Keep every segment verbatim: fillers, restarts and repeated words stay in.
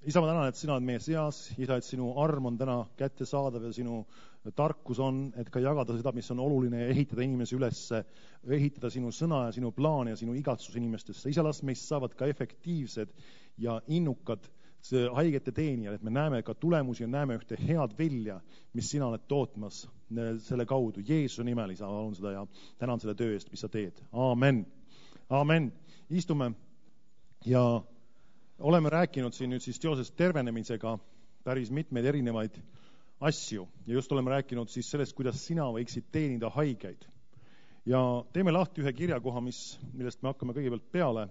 Isa, ma tänan, et sina oled meie seas, isa, et sinu arm on täna kättesaadav ja sinu tarkus on, et ka jagada seda, mis on oluline ja ehitada inimesi üles, ehitada sinu sõna ja sinu plaan ja sinu igatsus inimestesse. Isa, las meist saavad ka efektiivsed ja innukad haigete teenijad, et me näeme ka tulemusi ja näeme ühte head vilja, mis sina oled tootmas selle kaudu. Jeesuse nimel, isa, palun seda ja tänan selle töö eest, mis sa teed. Aamen. Aamen. Istume ja oleme rääkinud siin nüüd siis seoses tervenemisega päris mitmeid erinevaid asju ja just oleme rääkinud siis sellest, kuidas sina võiksid teenida haigeid. Ja teeme lahti ühe kirjakoha, mis, millest me hakkame kõigepealt peale.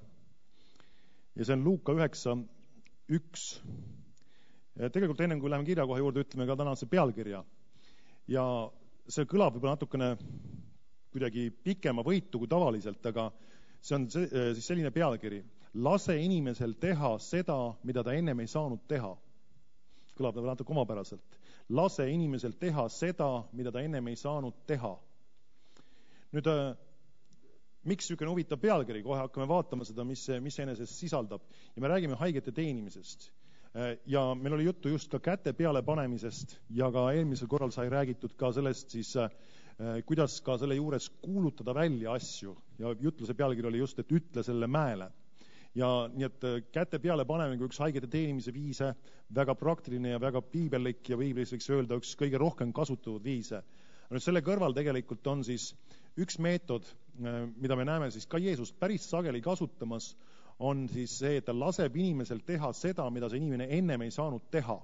Ja see on Luuka üheksa üks. Ja tegelikult enne kui läheme kirjakoha juurde, ütleme ka tänase pealkirja. Ja see kõlab võib-olla natukene kuidagi pikema võitu kui tavaliselt, aga see on see, siis selline pealkiri. Lase inimesel teha seda, mida ta ennem ei saanud teha. Kõlab nagu natuke omapäraselt. Lase inimesel teha seda, mida ta ennem ei saanud teha. Nüüd, miks niisugune huvitav pealkiri? Kohe hakkame vaatama seda, mis see, mis see enesest sisaldab. Ja me räägime haigete teenimisest. Ja meil oli juttu just ka käte peale panemisest ja ka eelmisel korral sai räägitud ka sellest siis, kuidas ka selle juures kuulutada välja asju. Ja jutluse pealkiri oli just, et ütle selle mäele. Ja nii et käte peale panemine kui üks haigete teenimise viise, väga praktiline ja väga piibellik ja piiblis võiks öelda üks kõige rohkem kasutatud viise. Nüüd selle kõrval tegelikult on siis üks meetod, mida me näeme siis ka Jeesust päris sageli kasutamas, on siis see, et ta laseb inimesel teha seda, mida see inimene ennem ei saanud teha.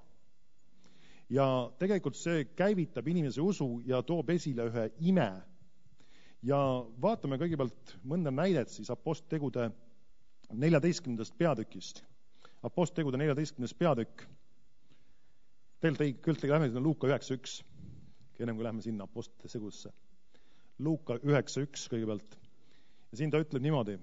Ja tegelikult see käivitab inimese usu ja toob esile ühe ime. Ja vaatame kõigepealt mõnda näidet siis aposttegude neljateistkümnendast peatükist. Aposttegude neljateistkümnes peatükk. Tegelikult ei, küll lähme sinna Luuka üheksa üks, ennem kui lähme sinna apostlite segusse. Luuka üheksa üks kõigepealt. Ja siin ta ütleb niimoodi.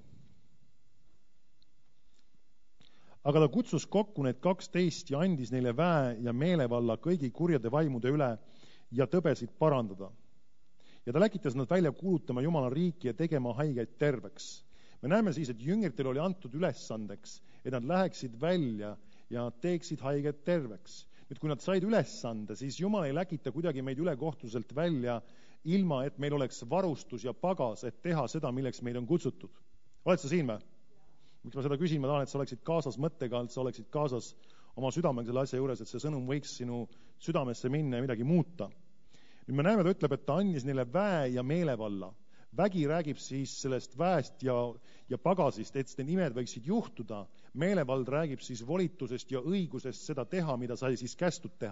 Aga ta kutsus kokku need kaksteist ja andis neile väe ja meelevalla kõigi kurjade vaimude üle ja tõbesid parandada. Ja ta läkitas nad välja kuulutama Jumala riiki ja tegema haigeid terveks. Me näeme siis, et jüngritel oli antud ülesandeks, et nad läheksid välja ja teeksid haiget terveks. Nüüd, kui nad said ülesande, siis Jumal ei läkita kuidagi meid ülekohtuselt välja, ilma et meil oleks varustus ja pagas, et teha seda, milleks meid on kutsutud. Oled sa siin või? Miks ma seda küsin, ma tahan, et sa oleksid kaasas mõttega, et sa oleksid kaasas oma südamega selle asja juures, et see sõnum võiks sinu südamesse minna ja midagi muuta. Nüüd me näeme, ta ütleb, et ta andis neile väe ja meelevalla. Vägi räägib siis sellest väest ja, ja pagasist, et need nimed võiksid juhtuda. Meelevald räägib siis volitusest ja õigusest seda teha, mida sai siis kästud teha.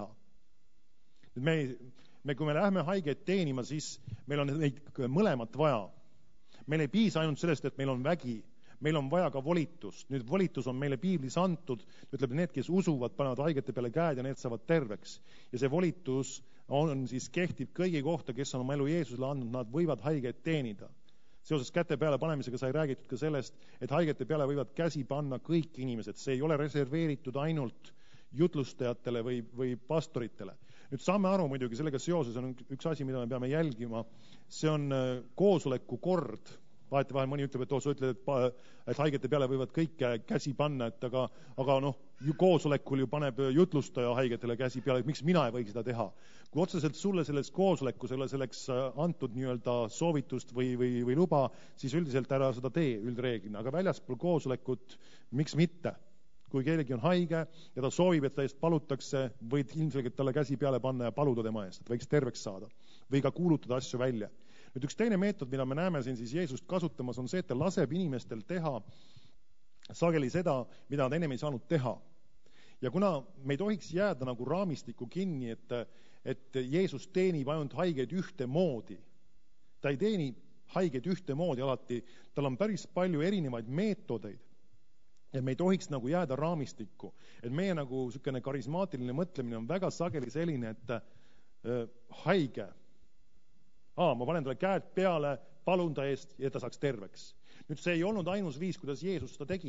Me, me, kui me lähme haigeid teenima, siis meil on neid mõlemat vaja. Meil ei piisa ainult sellest, et meil on vägi. Meil on vaja ka volitust. Nüüd volitus on meile piiblis antud, ütleb, need, kes usuvad, panevad haigete peale käed ja need saavad terveks. Ja see volitus on siis kehtib kõigi kohta, kes on oma elu Jeesusele andnud, nad võivad haigeid teenida. Seoses käte peale panemisega sai räägitud ka sellest, et haigete peale võivad käsi panna kõik inimesed. See ei ole reserveeritud ainult jutlustajatele või, või pastoritele. Nüüd saame aru muidugi, sellega seoses on üks asi, mida me peame jälgima. See on koosoleku kord. Vahetevahel mõni ütleb, et oh, sa ütled, et, et haigete peale võivad kõik käsi panna, et aga, aga noh, koosolekul ju paneb jutlustaja haigetele käsi peale, et miks mina ei või seda teha. Kui otseselt sulle selles koosoleku selle selleks antud nii-öelda soovitust või, või, või luba, siis üldiselt ära seda tee üldreeglina, aga väljaspool koosolekut, miks mitte? Kui kellegi on haige ja ta soovib, et ta eest palutakse, võid ilmselgelt talle käsi peale panna ja paluda tema eest, et võiks terveks saada või ka kuulutada asju välja. Nüüd üks teine meetod, mida me näeme siin siis Jeesust kasutamas, on see, et ta laseb inimestel teha sageli seda, mida nad ennem ei saanud teha. Ja kuna me ei tohiks jääda nagu raamistikku kinni, et, et Jeesus teenib ainult haigeid ühte moodi. Ta ei teeni haigeid ühte moodi alati, tal on päris palju erinevaid meetodeid. Ja me ei tohiks nagu jääda raamistikku. Et meie nagu sükene karismaatiline mõtlemine on väga sageli selline, et äh, haige Aa, ma panen talle käed peale, palun ta eest, ja ta saaks terveks. Nüüd see ei olnud ainus viis, kuidas Jeesus seda tegi.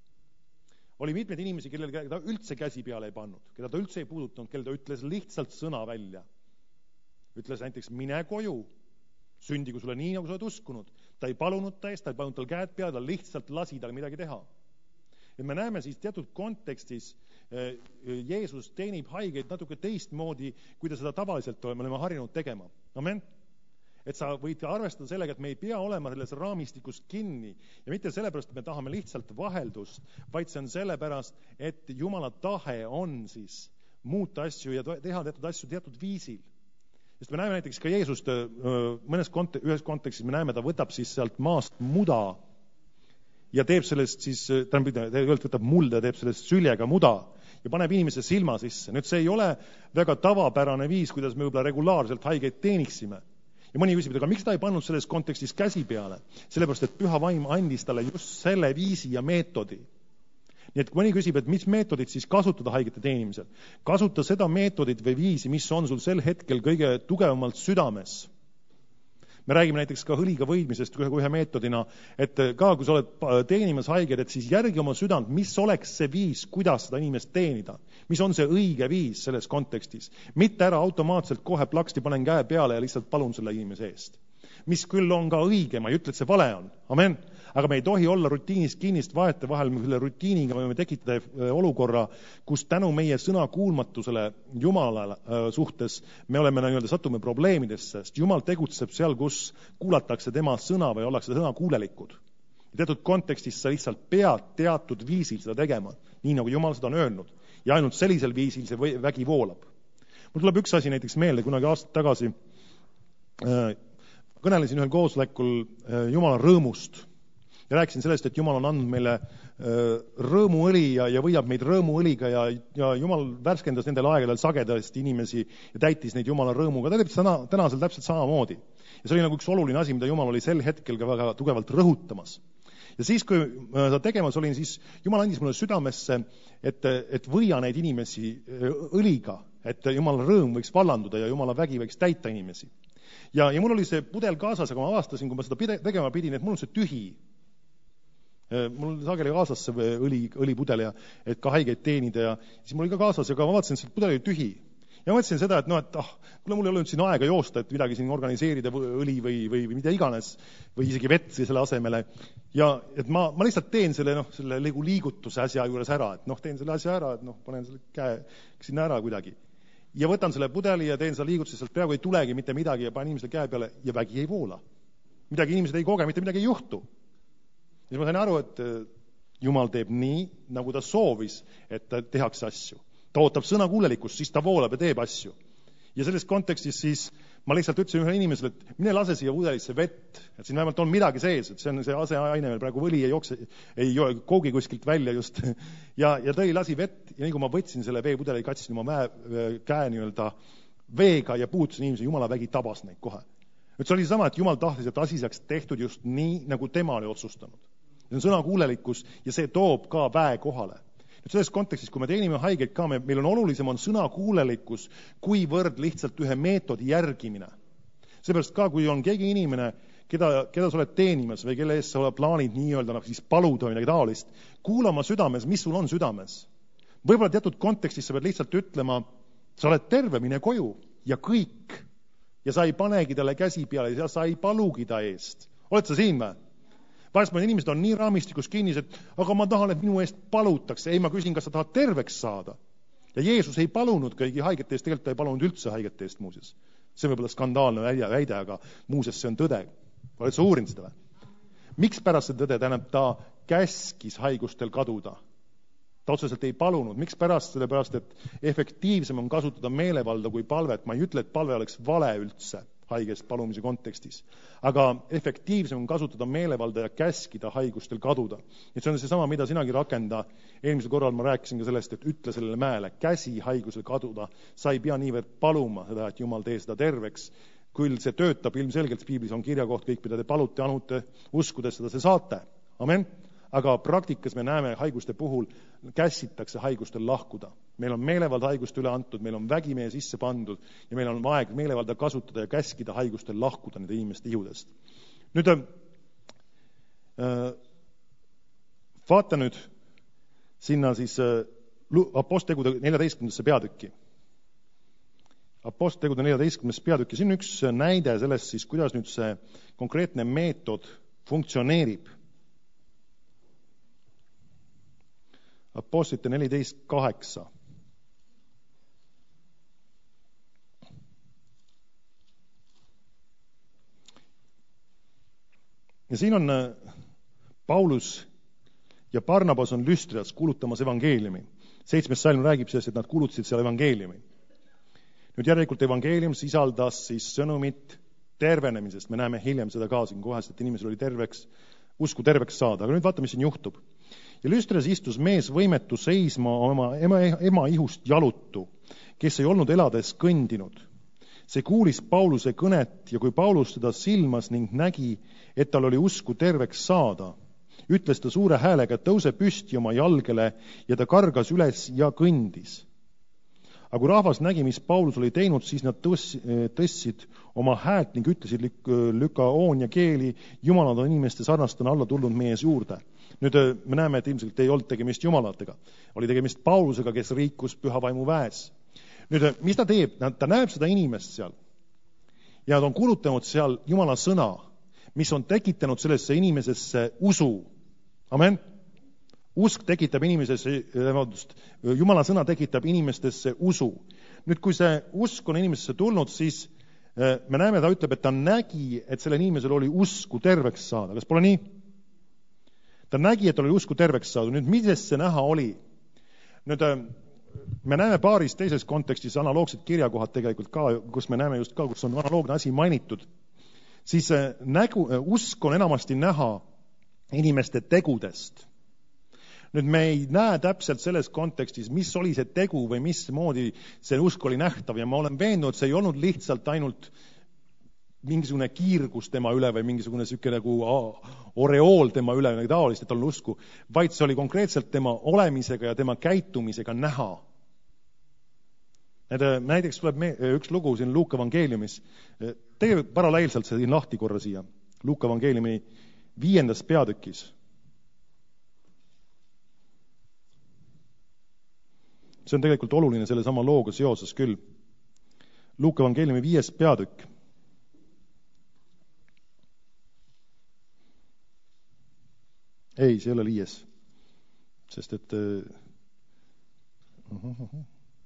Oli mitmeid inimesi, kellel ta üldse käsi peale ei pannud, keda ta üldse ei puudutanud, kellel ta ütles lihtsalt sõna välja. Ütles näiteks, mine koju, sündigu sulle nii, nagu sa oled uskunud. Ta ei palunud ta eest, ta ei palunud tal käed peale, ta lihtsalt lasi tal midagi teha. Ja me näeme siis teatud kontekstis Jeesus teenib haigeid natuke teistmoodi, kui ta seda tavaliselt me oleme harjunud tegema. Amen? Et sa võid arvestada sellega, et me ei pea olema selles raamistikus kinni ja mitte sellepärast, et me tahame lihtsalt vaheldust, vaid see on sellepärast, et Jumala tahe on siis muuta asju ja teha teatud asju teatud viisil. Sest me näeme näiteks ka Jeesust mõnes konte- ühes kontekstis, me näeme, ta võtab siis sealt maast muda ja teeb sellest siis, ta võtab mulda ja teeb sellest süljega muda ja paneb inimese silma sisse. Nüüd see ei ole väga tavapärane viis, kuidas me võib-olla regulaarselt haigeid teeniksime. Ja mõni küsib, aga miks ta ei pannud selles kontekstis käsi peale? Sellepärast, et püha vaim andis talle just selle viisi ja meetodi. Nii et mõni küsib, et mis meetodit siis kasutada haigete teenimisel? Kasuta seda meetodit või viisi, mis on sul sel hetkel kõige tugevamalt südames. Me räägime näiteks ka õliga võidmisest ühe, ühe meetodina, et ka kui sa oled teenimas haiged, et siis järgi oma südant, mis oleks see viis, kuidas seda inimest teenida. Mis on see õige viis selles kontekstis. Mitte ära automaatselt kohe plaksti panen käe peale ja lihtsalt palun selle inimese eest. Mis küll on ka õige, ma ei ütle, et see vale on. Amen. Aga me ei tohi olla rutiinist kinnist vaete vahel, me selle rutiiniga võime tekitada olukorra, kus tänu meie sõna kuulmatusele Jumala suhtes me oleme nii-öelda satume probleemidesse, sest Jumal tegutseb seal, kus kuulatakse tema sõna või ollakse sõna kuulelikud. Ja teatud kontekstis sa lihtsalt pead teatud viisil seda tegema, nii nagu Jumal seda on öelnud. Ja ainult sellisel viisil see vägi voolab. Mul tuleb üks asi näiteks meelde, kunagi aastat tagasi äh, kõnelesin ühel koosolekul äh, Jumala rõõmust ja rääkisin sellest, et Jumal on andnud meile äh, rõõmuõli ja, ja võidab meid rõõmuõliga ja, ja Jumal värskendas nendel aegadel sagedasti inimesi ja täitis neid Jumala rõõmuga. Ta teeb täna, tänasel täpselt samamoodi. Ja see oli nagu üks oluline asi, mida Jumal oli sel hetkel ka väga tugevalt rõhutamas. Ja siis, kui ta tegemas olin, siis Jumal andis mulle südamesse, et, et võia neid inimesi õliga, et Jumala rõõm võiks vallanduda ja Jumala vägi võiks täita inimesi. Ja, ja mul oli see pudel kaasas, aga ma avastasin, kui ma seda pide, tegema pidin, et mul on see tühi. Mul sageli kaasas see õli, õlipudel ja et ka haigeid teenida ja siis mul oli ka kaasas, aga ma vaatasin, et see pudel oli tühi. Ja ma mõtlesin seda, et noh, et ah, kuule mul ei ole nüüd siin aega joosta, et midagi siin organiseerida õli või, või, või mida iganes, või isegi vett selle asemele. Ja et ma, ma lihtsalt teen selle, noh, selle liigutuse asja juures ära, et noh, teen selle asja ära, et noh, panen selle käe sinna ära kuidagi. Ja võtan selle pudeli ja teen selle liigutuse, sealt peaaegu ei tulegi mitte midagi ja panen inimesele käe peale ja vägi ei voola. Midagi inimesed ei koge, mitte midagi ei juhtu. Ja ma sain aru, et Jumal teeb nii, nagu ta soovis, et ta tehakse asju. Ta ootab sõna kuulelikkust, siis ta voolab ja teeb asju. Ja selles kontekstis siis ma lihtsalt ütlesin ühele inimesele, et mine lase siia pudelisse vett, et siin vähemalt on midagi sees, et see on see aseaine, meil praegu võli ei jookse, ei koogi kuskilt välja just. Ja, ja tõi lasi vett ja nii kui ma võtsin selle veepudeli, katsin oma mäe, käe nii-öelda veega ja puutusin inimese, Jumala vägi tabas neid kohe. Et see oli sama, et Jumal tahtis, et asi saaks tehtud just nii, nagu tema oli otsustanud. See on sõna kuulelikkus ja see toob ka väe kohale. Nüüd selles kontekstis, kui me teenime haigeid ka, meil on olulisem on sõna kuulelikkus, kuivõrd lihtsalt ühe meetodi järgimine. Seepärast ka, kui on keegi inimene, keda, keda sa oled teenimas või kelle eest sa oled plaanid nii-öelda nagu siis paluda või midagi taolist, kuula oma südames, mis sul on südames. Võib-olla teatud kontekstis sa pead lihtsalt ütlema, sa oled terve, mine koju ja kõik. Ja sa ei panegi talle käsi peale ja sa ei palugi ta eest. Oled sa siin või? Vahest mõned inimesed on nii raamistikus kinnis, et aga ma tahan, et minu eest palutakse. Ei, ma küsin, kas sa tahad terveks saada. Ja Jeesus ei palunud kõigi haigete eest, tegelikult ta ei palunud üldse haigete eest muuses. See on võib-olla skandaalne väide, aga muuses see on tõde. Oled sa uurinud seda? Miks pärast see tõde? Tähendab, ta käskis haigustel kaduda. Ta otseselt ei palunud. Miks pärast? Sellepärast, et efektiivsem on kasutada meelevalda kui palvet. Ma ei ütle, et palve oleks vale üldse haigest palumise kontekstis. Aga efektiivsem on kasutada meelevalda ja käskida haigustel kaduda. Et see on see sama, mida sinagi rakenda. Eelmisel korral ma rääkisin ka sellest, et ütle sellele mäele, käsi haigusel kaduda. Sa ei pea niivõrd paluma seda, et Jumal tee seda terveks. Küll see töötab ilmselgelt, piiblis on kirjakoht kõik, mida te palute, anute, uskudes seda see saate. Amen. Aga praktikas me näeme haiguste puhul käsitakse haigustel lahkuda. Meil on meelevald haiguste üle antud, meil on vägi meie sisse pandud ja meil on aeg meelevalda kasutada ja käskida haigustel lahkuda nende inimeste ihudest. Nüüd äh, vaata nüüd sinna siis äh, Aposttegude neljateistkümnendasse peatükki. Aposttegude neljateistkümnendasse peatükki. Siin on üks näide sellest siis, kuidas nüüd see konkreetne meetod funktsioneerib. Apostlite neliteist kaheksa. Ja siin on Paulus ja Barnabas on Lüstrias kuulutamas evangeeliumi. Seitsmes salm räägib sellest, et nad kuulutasid seal evangeeliumi. Nüüd järelikult evangeelium sisaldas siis sõnumit tervenemisest. Me näeme hiljem seda ka siin kohast, et inimesel oli terveks, usku terveks saada. Aga nüüd vaata, mis siin juhtub. Ja Lüstrias istus mees võimetu seisma oma ema, ema ihust jalutu, kes ei olnud elades kõndinud. See kuulis Pauluse kõnet ja kui Paulus teda silmas ning nägi, et tal oli usku terveks saada, ütles ta suure häälega, et tõuse püsti oma jalgele ja ta kargas üles ja kõndis. Aga kui rahvas nägi, mis Paulus oli teinud, siis nad tõs, tõssid oma häält ning ütlesid lükaoonia keeli, jumalad on inimeste sarnastena alla tulnud meie juurde. Nüüd me näeme, et ilmselt ei olnud tegemist jumalatega. Oli tegemist Paulusega, kes riikus püha vaimu väes. Nüüd, mis ta teeb? Ta näeb seda inimest seal ja ta on kuulutanud seal Jumala sõna, mis on tekitanud sellesse inimesesse usu. Amen. Usk tekitab inimesesse, vabandust, Jumala sõna tekitab inimestesse usu. Nüüd, kui see usk on inimesesse tulnud, siis me näeme, ta ütleb, et ta nägi, et sellel inimesel oli usku terveks saada. Kas pole nii? Ta nägi, et oli usku terveks saada. Nüüd, milles see näha oli? Nüüd, me näeme paaris teises kontekstis analoogsed kirjakohad tegelikult ka, kus me näeme just ka, kus on analoogne asi mainitud. Siis nägu, usk on enamasti näha inimeste tegudest. Nüüd me ei näe täpselt selles kontekstis, mis oli see tegu või mismoodi see usk oli nähtav ja ma olen veendunud, see ei olnud lihtsalt ainult mingisugune kiirgus tema üle või mingisugune selline nagu oreool tema üle või taolist, et on usku, vaid see oli konkreetselt tema olemisega ja tema käitumisega näha. Näiteks tuleb me, üks lugu siin Luuka evangeeliumis. Tege paralleelselt see lahti korra siia. Luuka evangeeliumi viiendas peatükis. See on tegelikult oluline selle sama looga seoses küll. Luuka evangeeliumi viies peatükk. Ei, see ei ole viies. Sest et uh, uh, uh,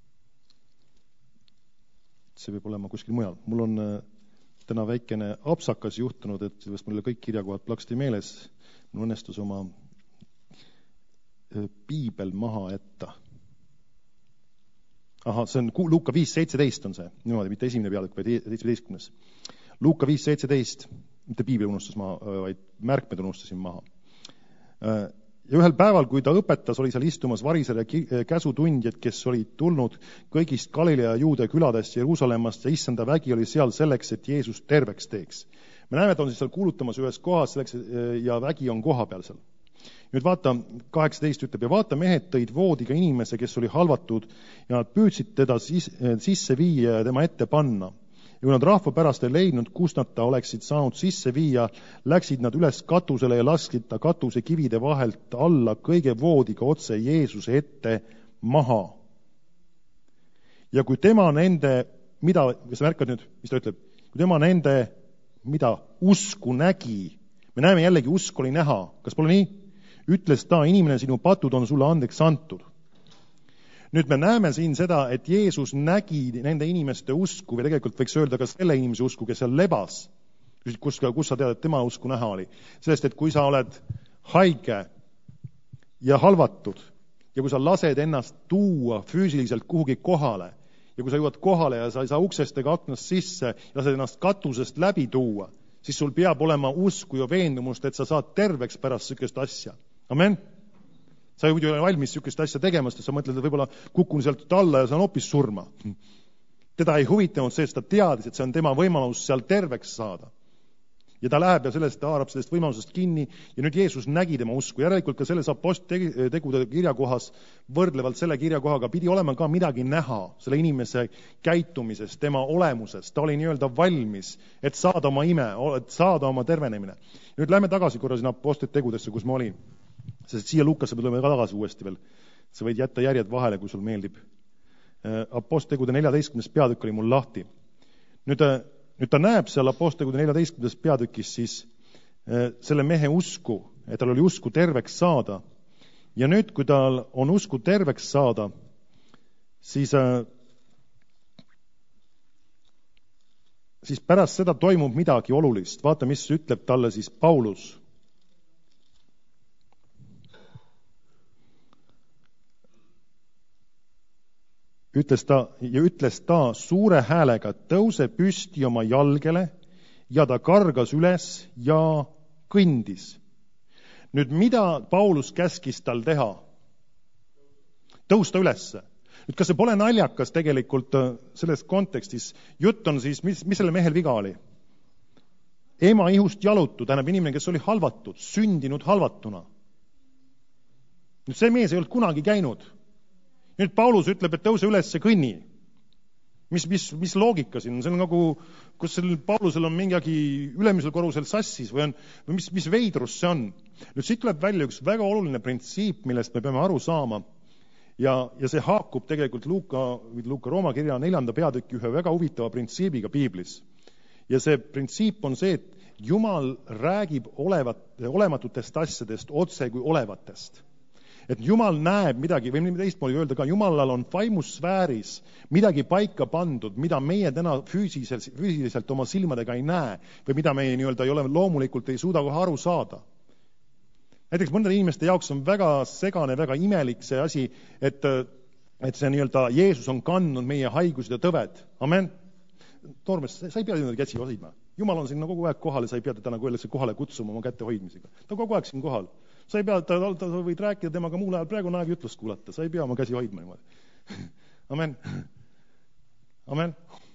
see võib olema kuskil mujal. Mul on uh, täna väikene apsakas juhtunud, et sellest mulle kõik kirjakohad plaksti meeles. Mul õnnestus oma uh, piibel maha jätta. Aha, see on Luuka viis seitseteist on see, niimoodi, mitte esimene peatükk, vaid seitseteistkümnes. Luuka viis seitseteist, mitte piibel unustas maha, vaid märkmed unustasin maha. Ja ühel päeval, kui ta õpetas, oli seal istumas varisar ja käsutundjad, kes olid tulnud kõigist Galilea ja Juude küladest Jeruusalemmast ja issanda vägi oli seal selleks, et Jeesus terveks teeks. Me näeme, et on siis seal kuulutamas ühes kohas selleks, ja vägi on koha peal seal. Nüüd vaata, kaheksateist ütleb, ja vaata, mehed tõid voodiga inimese, kes oli halvatud ja nad püüdsid teda sisse viia ja tema ette panna. Ja kui nad rahva pärast ei leidnud, kus nad ta oleksid saanud sisse viia, läksid nad üles katusele ja lasksid ta katuse kivide vahelt alla kõige voodiga otse Jeesuse ette maha. Ja kui tema nende, mida, kes märkad nüüd, mis ta ütleb, kui tema nende, mida usku nägi, me näeme jällegi, usk oli näha, kas pole nii? Ütles ta, inimene, sinu patud on sulle andeks antud. Nüüd me näeme siin seda, et Jeesus nägi nende inimeste usku, või tegelikult võiks öelda ka selle inimese usku, kes seal lebas. Kus, kus sa tead, et tema usku näha oli? Sellest, et kui sa oled haige ja halvatud, ja kui sa lased ennast tuua füüsiliselt kuhugi kohale, ja kui sa jõuad kohale ja sa ei saa uksest ega aknast sisse, ja lased ennast katusest läbi tuua, siis sul peab olema usku ja veendumust, et sa saad terveks pärast sükest asja. Amen. Sa ei ole valmis sükest asja tegemast, et sa mõtled, et võib-olla kukun sealt alla ja saan hoopis surma. Teda ei huvitanud see, et ta teadis, et see on tema võimalus seal terveks saada. Ja ta läheb ja sellest ta haarab sellest võimalusest kinni ja nüüd Jeesus nägi tema usku. Järelikult ka selles aposttegude kirjakohas võrdlevalt selle kirjakohaga pidi olema ka midagi näha selle inimese käitumisest, tema olemusest. Ta oli nii-öelda valmis, et saada oma ime, et saada oma tervenemine. Nüüd lähme tagasi korra sinna aposttegudesse, kus ma olin. Sest siia Lukasse me tuleme ka tagasi uuesti veel. Sa võid jätta järjed vahele, kui sul meeldib. Aposttegude neljateistkümnes peatükk oli mul lahti. Nüüd Nüüd ta näeb seal aposttegude neljateistkümnes peatükis siis selle mehe usku, et tal oli usku terveks saada. ja nüüd, kui tal on usku terveks saada, siis, siis pärast seda toimub midagi olulist. Vaata, mis ütleb talle siis Paulus. Ütles ta, ja ütles ta suure häälega, tõuse püsti oma jalgele, ja ta kargas üles ja kõndis. Nüüd, mida Paulus käskis tal teha? Tõusta ülesse. Nüüd, kas see pole naljakas tegelikult selles kontekstis? Jutt on siis, mis, mis selle mehel viga oli? Ema ihust jalutu, tähendab inimene, kes oli halvatud, sündinud halvatuna. Nüüd, see mees ei olnud kunagi käinud. Nüüd Paulus ütleb, et tõuse üles ja kõnni. Mis, mis, mis loogika siin? See on nagu, kus sellel Paulusel on mingagi ülemisel korrusel sassis või, on, või mis, mis veidrus see on? Nüüd siit tuleb välja üks väga oluline printsiip, millest me peame aru saama. Ja, ja see haakub tegelikult Luuka, Luuka Rooma kirja neljanda peatüki ühe väga huvitava printsiibiga Piiblis. Ja see printsiip on see, et Jumal räägib olevat, olematutest asjadest otse kui olevatest. Et Jumal näeb midagi, või teistmoodi öelda ka, Jumalal on vaimusfääris midagi paika pandud, mida meie täna füüsiliselt, füüsiliselt oma silmadega ei näe, või mida meie nii-öelda ei ole loomulikult, ei suuda kohe aru saada. Näiteks mõnede inimeste jaoks on väga segane, väga imelik see asi, et, et see nii-öelda Jeesus on kandnud meie haigused ja tõved. Amen. Toormes, sa ei pea niimoodi käsi hoidma. Jumal on siin kogu aeg kohal ja sa ei pea teda nagu öeldakse kohale kutsuma oma kätte hoidmisega. Ta on kogu aeg siin kohal. Sa ei pea, ta, ta võid rääkida temaga muul ajal, praegu on aeg jutlust kuulata, sa ei pea oma käsi hoidma niimoodi. Amen. Amen.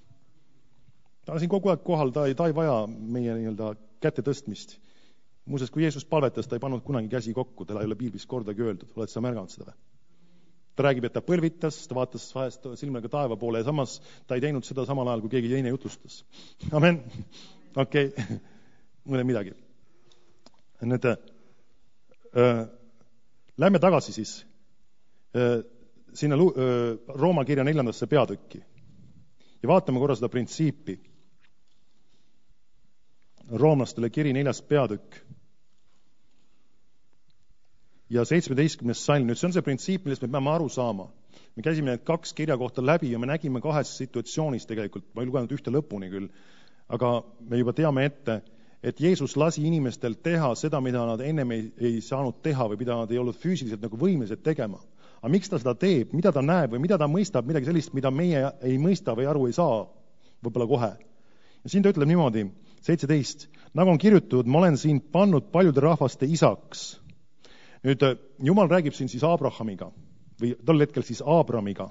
Ta on siin kogu aeg kohal, ta ei, ta ei vaja meie nii-öelda kätte tõstmist. Muuseas, kui Jeesus palvetas, ta ei pannud kunagi käsi kokku, tal ei ole Piiblis kordagi öeldud, oled sa märganud seda või? Ta räägib, et ta põlvitas, ta vaatas vahest silmaga taeva poole ja samas ta ei teinud seda samal ajal, kui keegi teine jutlustas. Amen. Okei. Okay. Mõne midagi. Nüüd, äh, lähme tagasi siis äh, sinna äh, Rooma kirja neljandasse peatükki ja vaatame korra seda printsiipi. Roomlastele kiri neljas peatükk ja seitsmeteistkümnes salm. Nüüd see on see printsiip, millest me peame aru saama. Me käisime need kaks kirja kohta läbi ja me nägime kahes situatsioonis tegelikult, ma ei lugenud ühte lõpuni küll, aga me juba teame ette, et Jeesus lasi inimestel teha seda, mida nad ennem ei, ei saanud teha või mida nad ei olnud füüsiliselt nagu võimelised tegema. Aga miks ta seda teeb, mida ta näeb või mida ta mõistab, midagi sellist, mida meie ei mõista või aru ei saa võib-olla kohe. Ja siin ta ütleb niimoodi, seitseteist, nagu on kirjutatud, ma olen siin pannud paljude rahvaste isaks. Nüüd, Jumal räägib siin siis Abrahamiga või tol hetkel siis Abramiga.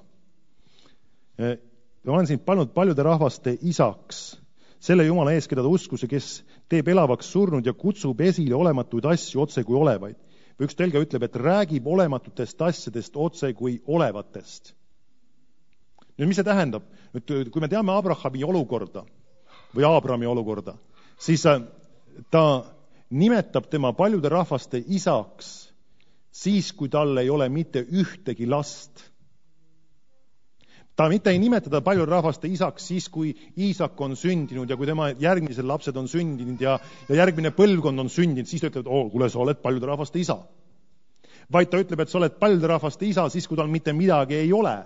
Ma olen siin pannud paljude rahvaste isaks, selle Jumala ees, keda ta uskus ja kes teeb elavaks surnud ja kutsub esile olematuid asju otse kui olevaid. Või üks telge ütleb, et räägib olematutest asjadest otse kui olevatest. Nüüd, mis see tähendab? Nüüd, kui me teame Abrahami olukorda või Abrami olukorda, siis ta nimetab tema paljude rahvaste isaks siis, kui tal ei ole mitte ühtegi last. Ta mitte ei nimetada paljude rahvaste isaks siis, kui Iisak on sündinud ja kui tema järgmised lapsed on sündinud ja, ja järgmine põlvkond on sündinud, siis ta ütleb, et oh, kuule, sa oled paljude rahvaste isa. Vaid ta ütleb, et sa oled paljude rahvaste isa siis, kui tal mitte midagi ei ole.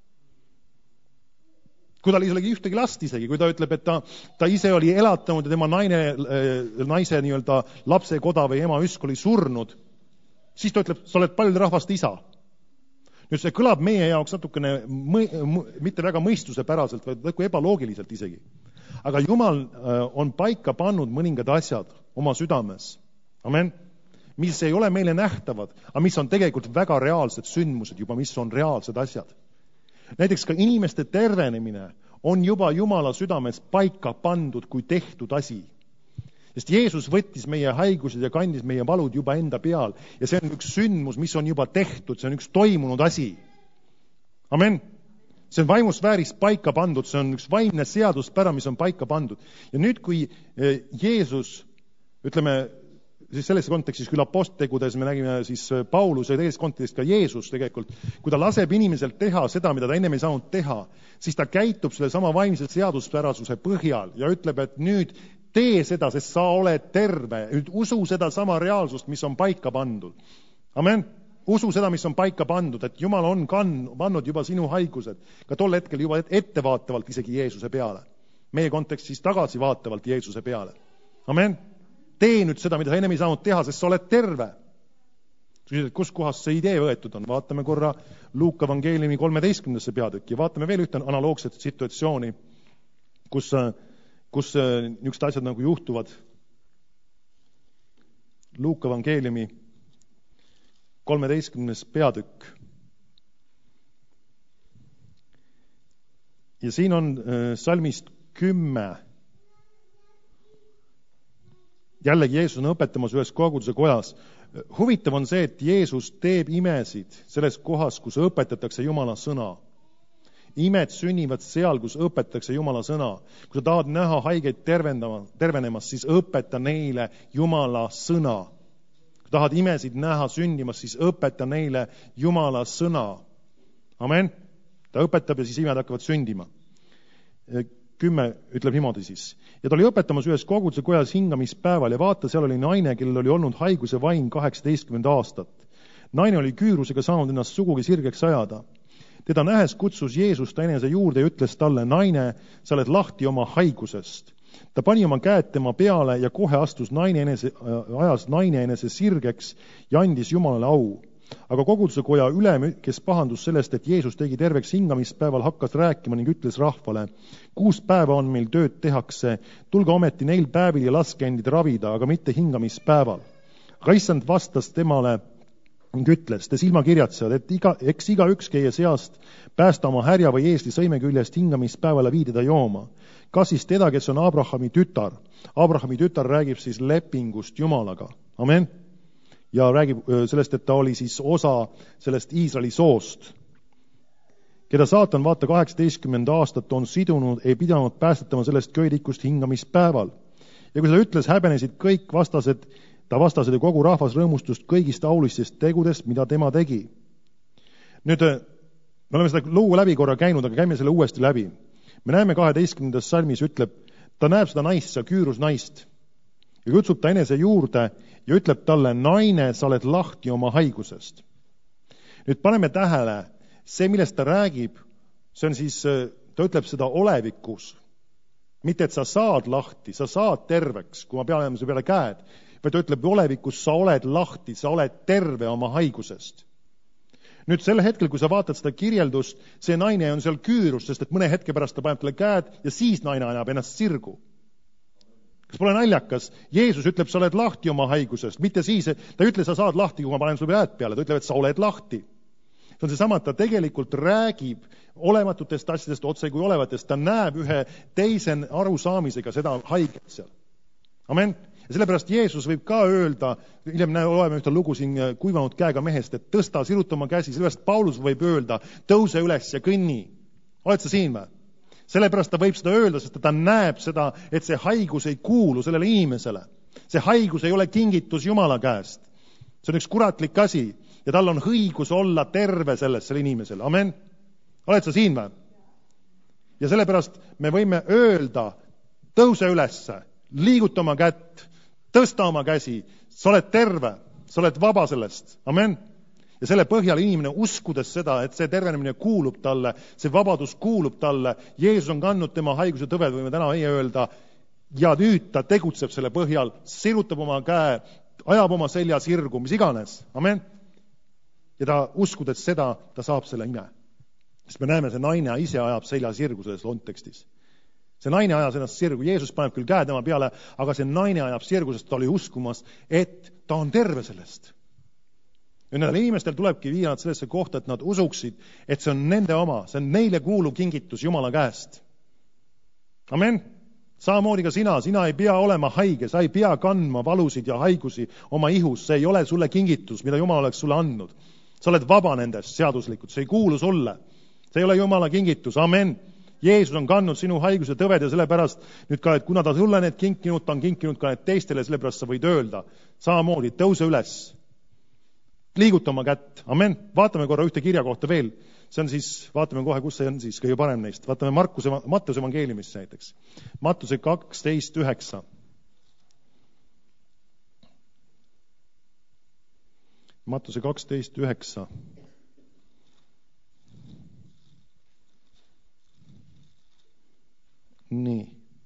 Kui tal ei olegi ühtegi last isegi, kui ta ütleb, et ta, ta ise oli elatanud ja tema naine, naise nii-öelda lapsekoda või ema üsk oli surnud, siis ta ütleb, sa oled paljude rahvaste isa. Nüüd see kõlab meie jaoks natukene mõ, mõ, mitte väga mõistusepäraselt, vaid väga ebaloogiliselt isegi. Aga Jumal on paika pannud mõningad asjad oma südames. Amen. Mis ei ole meile nähtavad, aga mis on tegelikult väga reaalsed sündmused juba, mis on reaalsed asjad. Näiteks ka inimeste tervenemine on juba Jumala südames paika pandud kui tehtud asi. Sest Jeesus võttis meie haigused ja kandis meie valud juba enda peal. Ja see on üks sündmus, mis on juba tehtud, see on üks toimunud asi. Amen. See on vaimusfääris paika pandud, see on üks vaimne seaduspära, mis on paika pandud. Ja nüüd, kui Jeesus, ütleme, siis selles kontekstis küll aposttegudes me nägime siis Paulus ja teises kontekstis ka Jeesus tegelikult, kui ta laseb inimesel teha seda, mida ta ennem ei saanud teha, siis ta käitub selle sama vaimse seaduspärasuse põhjal ja ütleb, et nüüd tee seda, sest sa oled terve. Nüüd usu seda sama reaalsust, mis on paika pandud. Amen. usu seda, mis on paika pandud, et Jumal on kann, pannud juba sinu haigused, ka tol hetkel juba ettevaatavalt isegi Jeesuse peale. Meie kontekstis tagasivaatavalt Jeesuse peale. Amen. Tee nüüd seda, mida sa ennem ei saanud teha, sest sa oled terve. Sa küsid, et kus kohas see idee võetud on? Vaatame korra Luuka evangeeliumi kolmeteistkümnendasse peatükki. Vaatame veel ühte analoogset situatsiooni, kus, kus niisugused asjad nagu juhtuvad. Luuka evangeeliumi kolmeteistkümnes peatükk. Ja siin on salmist kümme. Jällegi Jeesus on õpetamas ühes koguduse kojas. Huvitav on see, et Jeesus teeb imesid selles kohas, kus õpetatakse Jumala sõna. Imed sünnivad seal, kus õpetatakse Jumala sõna. Kui sa tahad näha haigeid tervenemas, siis õpeta neile Jumala sõna. Kui tahad imesid näha sündimas, siis õpeta neile Jumala sõna. Amen. Ta õpetab ja siis imed hakkavad sündima. Kümme ütleb niimoodi siis. Ja ta oli õpetamas ühes koguduse kojas hingamispäeval ja vaata, seal oli naine, kellel oli olnud haiguse vaim kaheksateistkümmend aastat. Naine oli küürusega saanud ennast sugugi sirgeks ajada. Teda nähes kutsus Jeesus ta enese juurde ja ütles talle, naine, sa oled lahti oma haigusest. Ta pani oma käed tema peale ja kohe astus naine enese, ajas naine enese sirgeks ja andis Jumalale au. Aga koguduse koja ülem, kes pahandus sellest, et Jeesus tegi terveks hingamispäeval, hakkas rääkima ning ütles rahvale, kuus päeva on meil tööd tehakse, tulge ometi neil päevil ja laske endid ravida, aga mitte hingamispäeval. Aga issand vastas temale ning ütles, te silmakirjatsejad, et iga, eks iga üks keie seast päästa oma härja või eesli sõime küljest hingamispäevale viidida jooma. Kas siis teda, kes on Abrahami tütar? Abrahami tütar räägib siis lepingust Jumalaga. Amen. Ja räägib sellest, et ta oli siis osa sellest Iisraeli soost. Keda saatan vaata kaheksateistkümmend aastat on sidunud, ei pidanud päästetama sellest köidikust hingamispäeval. Ja kui seda ütles, häbenesid kõik vastased, ta vastased ja kogu rahvas rõõmustust kõigist aulistest tegudest, mida tema tegi. Nüüd, me oleme seda lugu läbi korra käinud, aga käime selle uuesti läbi. Me näeme kaheteistkümnendas salmis ütleb, ta näeb seda naist, see küürus naist. Ja kutsub ta enese juurde ja ütleb talle, naine, sa oled lahti oma haigusest. Nüüd paneme tähele, see, millest ta räägib, see on siis, ta ütleb seda olevikus. Mitte, et sa saad lahti, sa saad terveks, kui ma pean su peale käed, vaid ta ütleb olevikus, sa oled lahti, sa oled terve oma haigusest. Nüüd selle hetkel, kui sa vaatad seda kirjeldust, see naine on seal küürus, sest et mõne hetke pärast ta paneb talle käed ja siis naine ajab ennast sirgu. Kas pole naljakas? Jeesus ütleb, sa oled lahti oma haigusest, mitte siis, ta ei ütle, sa saad lahti, kui ma panen sulle jääd peale, ta ütleb, et sa oled lahti. See on seesama, et ta tegelikult räägib olematutest asjadest otse kui olevatest, ta näeb ühe teise arusaamisega seda haiget seal. Amen. Ja sellepärast Jeesus võib ka öelda, hiljem loeme ühte lugu siin kuivanud käega mehest, et tõsta, siruta oma käsi, sellepärast Paulus võib öelda, tõuse üles ja kõnni. Oled sa siin või? Sellepärast ta võib seda öelda, sest ta näeb seda, et see haigus ei kuulu sellele inimesele. See haigus ei ole kingitus Jumala käest. See on üks kuratlik asi ja tal on õigus olla terve sellest selle inimesele. Amen. Oled sa siin või? Ja sellepärast me võime öelda, tõuse ülesse, liiguta oma kätt, tõsta oma käsi, sa oled terve, sa oled vaba sellest. Amen. Ja selle põhjal inimene uskudes seda, et see tervenemine kuulub talle, see vabadus kuulub talle, Jeesus on kandnud tema haiguse tõved, võime täna meie öelda, ja nüüd ta tegutseb selle põhjal, sirutab oma käe, ajab oma selja sirgu, mis iganes. Amen. Ja ta uskudes seda, ta saab selle ime. Sest me näeme, see naine ise ajab selja sirgu selles kontekstis. See naine ajas ennast sirgu, Jeesus paneb küll käe tema peale, aga see naine ajab sirgu, sest ta oli uskumas, et ta on terve sellest. Ja nendel inimestel tulebki viia nad sellesse kohta, et nad usuksid, et see on nende oma, see on neile kuuluv kingitus Jumala käest. Amen. Samamoodi ka sina, sina ei pea olema haige, sa ei pea kandma valusid ja haigusi oma ihus, see ei ole sulle kingitus, mida Jumal oleks sulle andnud. Sa oled vaba nendest seaduslikult, see ei kuulu sulle. See ei ole Jumala kingitus, amen. Jeesus on kandnud sinu haiguse tõved ja sellepärast nüüd ka, et kuna ta sulle need kinkinud, ta on kinkinud ka need teistele, sellepärast sa võid öelda. Samamoodi, tõuse üles. Liiguta oma kätt. Amen. Vaatame korra ühte kirja kohta veel. See on siis, vaatame kohe, kus see on siis kõige parem neist. Vaatame Markuse, Mattuse evangeeliumisse näiteks. Mattuse kaksteist üheksa. Mattuse kaksteist üheksa. Nii.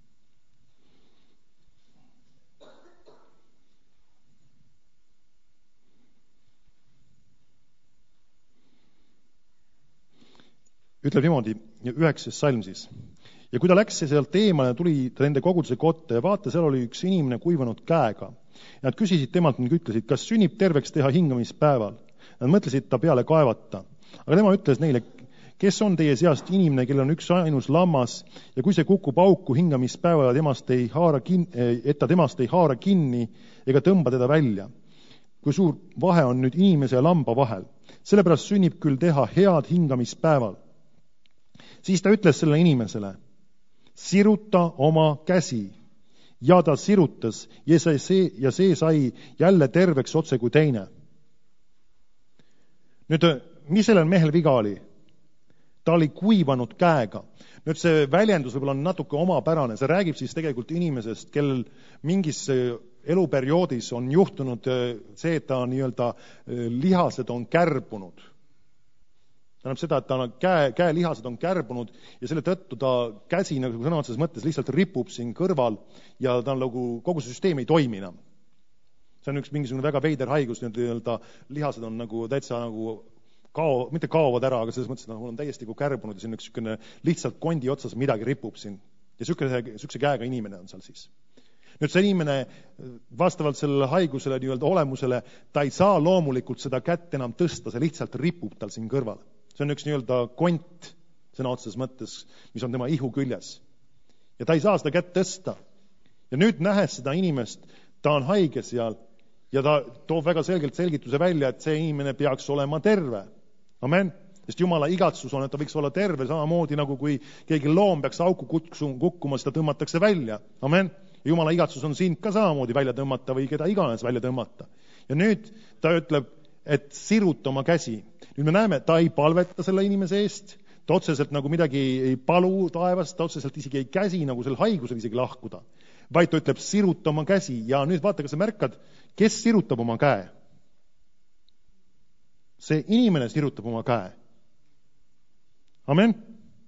Ütleb niimoodi, üheksas salm siis. Ja kui ta läks sealt eemale, tuli ta nende koguduse kotta ja vaata, seal oli üks inimene kuivanud käega. Ja nad küsisid temalt ning ütlesid, kas sünnib terveks teha hingamispäeval. Nad mõtlesid ta peale kaevata. Aga tema ütles neile, kes on teie seast inimene, kellel on üks ainus lammas ja kui see kukub auku hingamispäeval ja temast ei haara kin-, et ta temast ei haara kinni ega tõmba teda välja. Kui suur vahe on nüüd inimese ja lamba vahel. Sellepärast sünnib küll teha head hingamispäeval. Siis ta ütles selle inimesele, siruta oma käsi. Ja ta sirutas ja see, ja see sai jälle terveks otse kui teine. Nüüd, mis sellel mehel viga oli? Ta oli kuivanud käega. Nüüd see väljendus võib-olla on natuke omapärane. See räägib siis tegelikult inimesest, kellel mingis eluperioodis on juhtunud see, et ta nii-öelda lihased on kärbunud. Tähendab seda, et ta käe, käelihased on kärbunud ja selle tõttu ta käsi nagu sõna otseses mõttes lihtsalt ripub siin kõrval ja ta on nagu, kogu see süsteem ei toimi enam. See on üks mingisugune väga veider haigus, nii-öelda lihased on nagu täitsa nagu kao, mitte kaovad ära, aga selles mõttes, et mul on täiesti kui kärbunud ja siin üks sükene lihtsalt kondi otsas midagi ripub siin. Ja sükese, sükese käega inimene on seal siis. Nüüd see inimene vastavalt sellele haigusele nii-öelda olemusele, ta ei saa loomulikult seda kätt enam tõsta, see lihtsalt ripub tal siin kõrval. See on üks nii-öelda kont sõna otseses mõttes, mis on tema ihu küljes. Ja ta ei saa seda kätt tõsta. Ja nüüd nähes seda inimest, ta on haige seal ja ta toob väga selgelt selgituse välja, et see inimene peaks olema terve. Amen. Sest Jumala igatsus on, et ta võiks olla terve, samamoodi nagu kui keegi loom peaks auku kukkuma, seda tõmmatakse välja. Amen. Ja Jumala igatsus on sind ka samamoodi välja tõmmata või keda iganes välja tõmmata. Ja nüüd ta ütleb, et siruta oma käsi. Nüüd me näeme, et ta ei palveta selle inimese eest, ta otseselt nagu midagi ei palu taevast, ta otseselt isegi ei käsi nagu selle haigusel isegi lahkuda, vaid ta ütleb, siruta oma käsi. Ja nüüd vaata, kas sa märkad, kes sirutab oma käe? See inimene sirutab oma käe. Amen.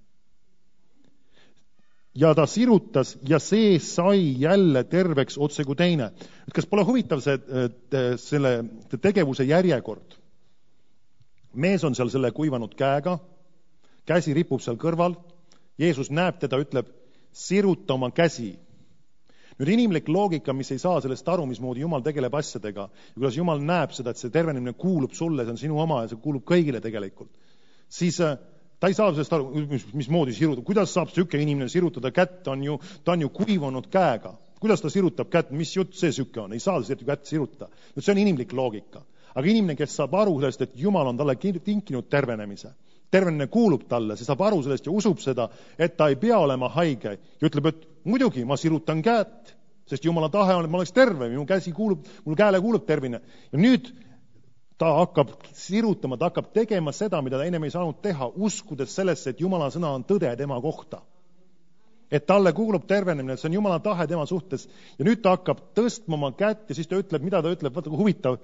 Ja ta sirutas ja see sai jälle terveks otse kui teine. Kas pole huvitav see, selle tegevuse järjekord? Mees on seal selle kuivanud käega, käsi ripub seal kõrval, Jeesus näeb teda, ütleb, siruta oma käsi. Nüüd inimlik loogika, mis ei saa sellest aru, mismoodi Jumal tegeleb asjadega, ja kuidas Jumal näeb seda, et see tervenemine kuulub sulle, see on sinu oma ja see kuulub kõigile tegelikult, siis ta ei saa sellest aru, mis, mismoodi sirutab. Kuidas saab süke inimene sirutada kätt, ta on ju, ta on ju kuivanud käega. Kuidas ta sirutab kätt, mis jutt see süke on? Ei saa see kätt siruta. Nüüd see on inimlik loogika. Aga inimene, kes saab aru sellest, et Jumal on talle tinkinud tervenemise, tervenemine kuulub talle, see saab aru sellest ja usub seda, et ta ei pea olema haige ja ütleb, et muidugi ma sirutan kätt, sest Jumala tahe on, et ma oleks terve, minu käsi kuulub, mul käele kuulub tervine. Ja nüüd ta hakkab sirutama, ta hakkab tegema seda, mida ta ennem ei saanud teha, uskudes sellesse, et Jumala sõna on tõde tema kohta. Et talle kuulub tervenemine, et see on Jumala tahe tema suhtes. Ja nüüd ta hakkab tõstma oma kätt ja siis ta ütleb, mida ta ütleb, vaata kui huvitav.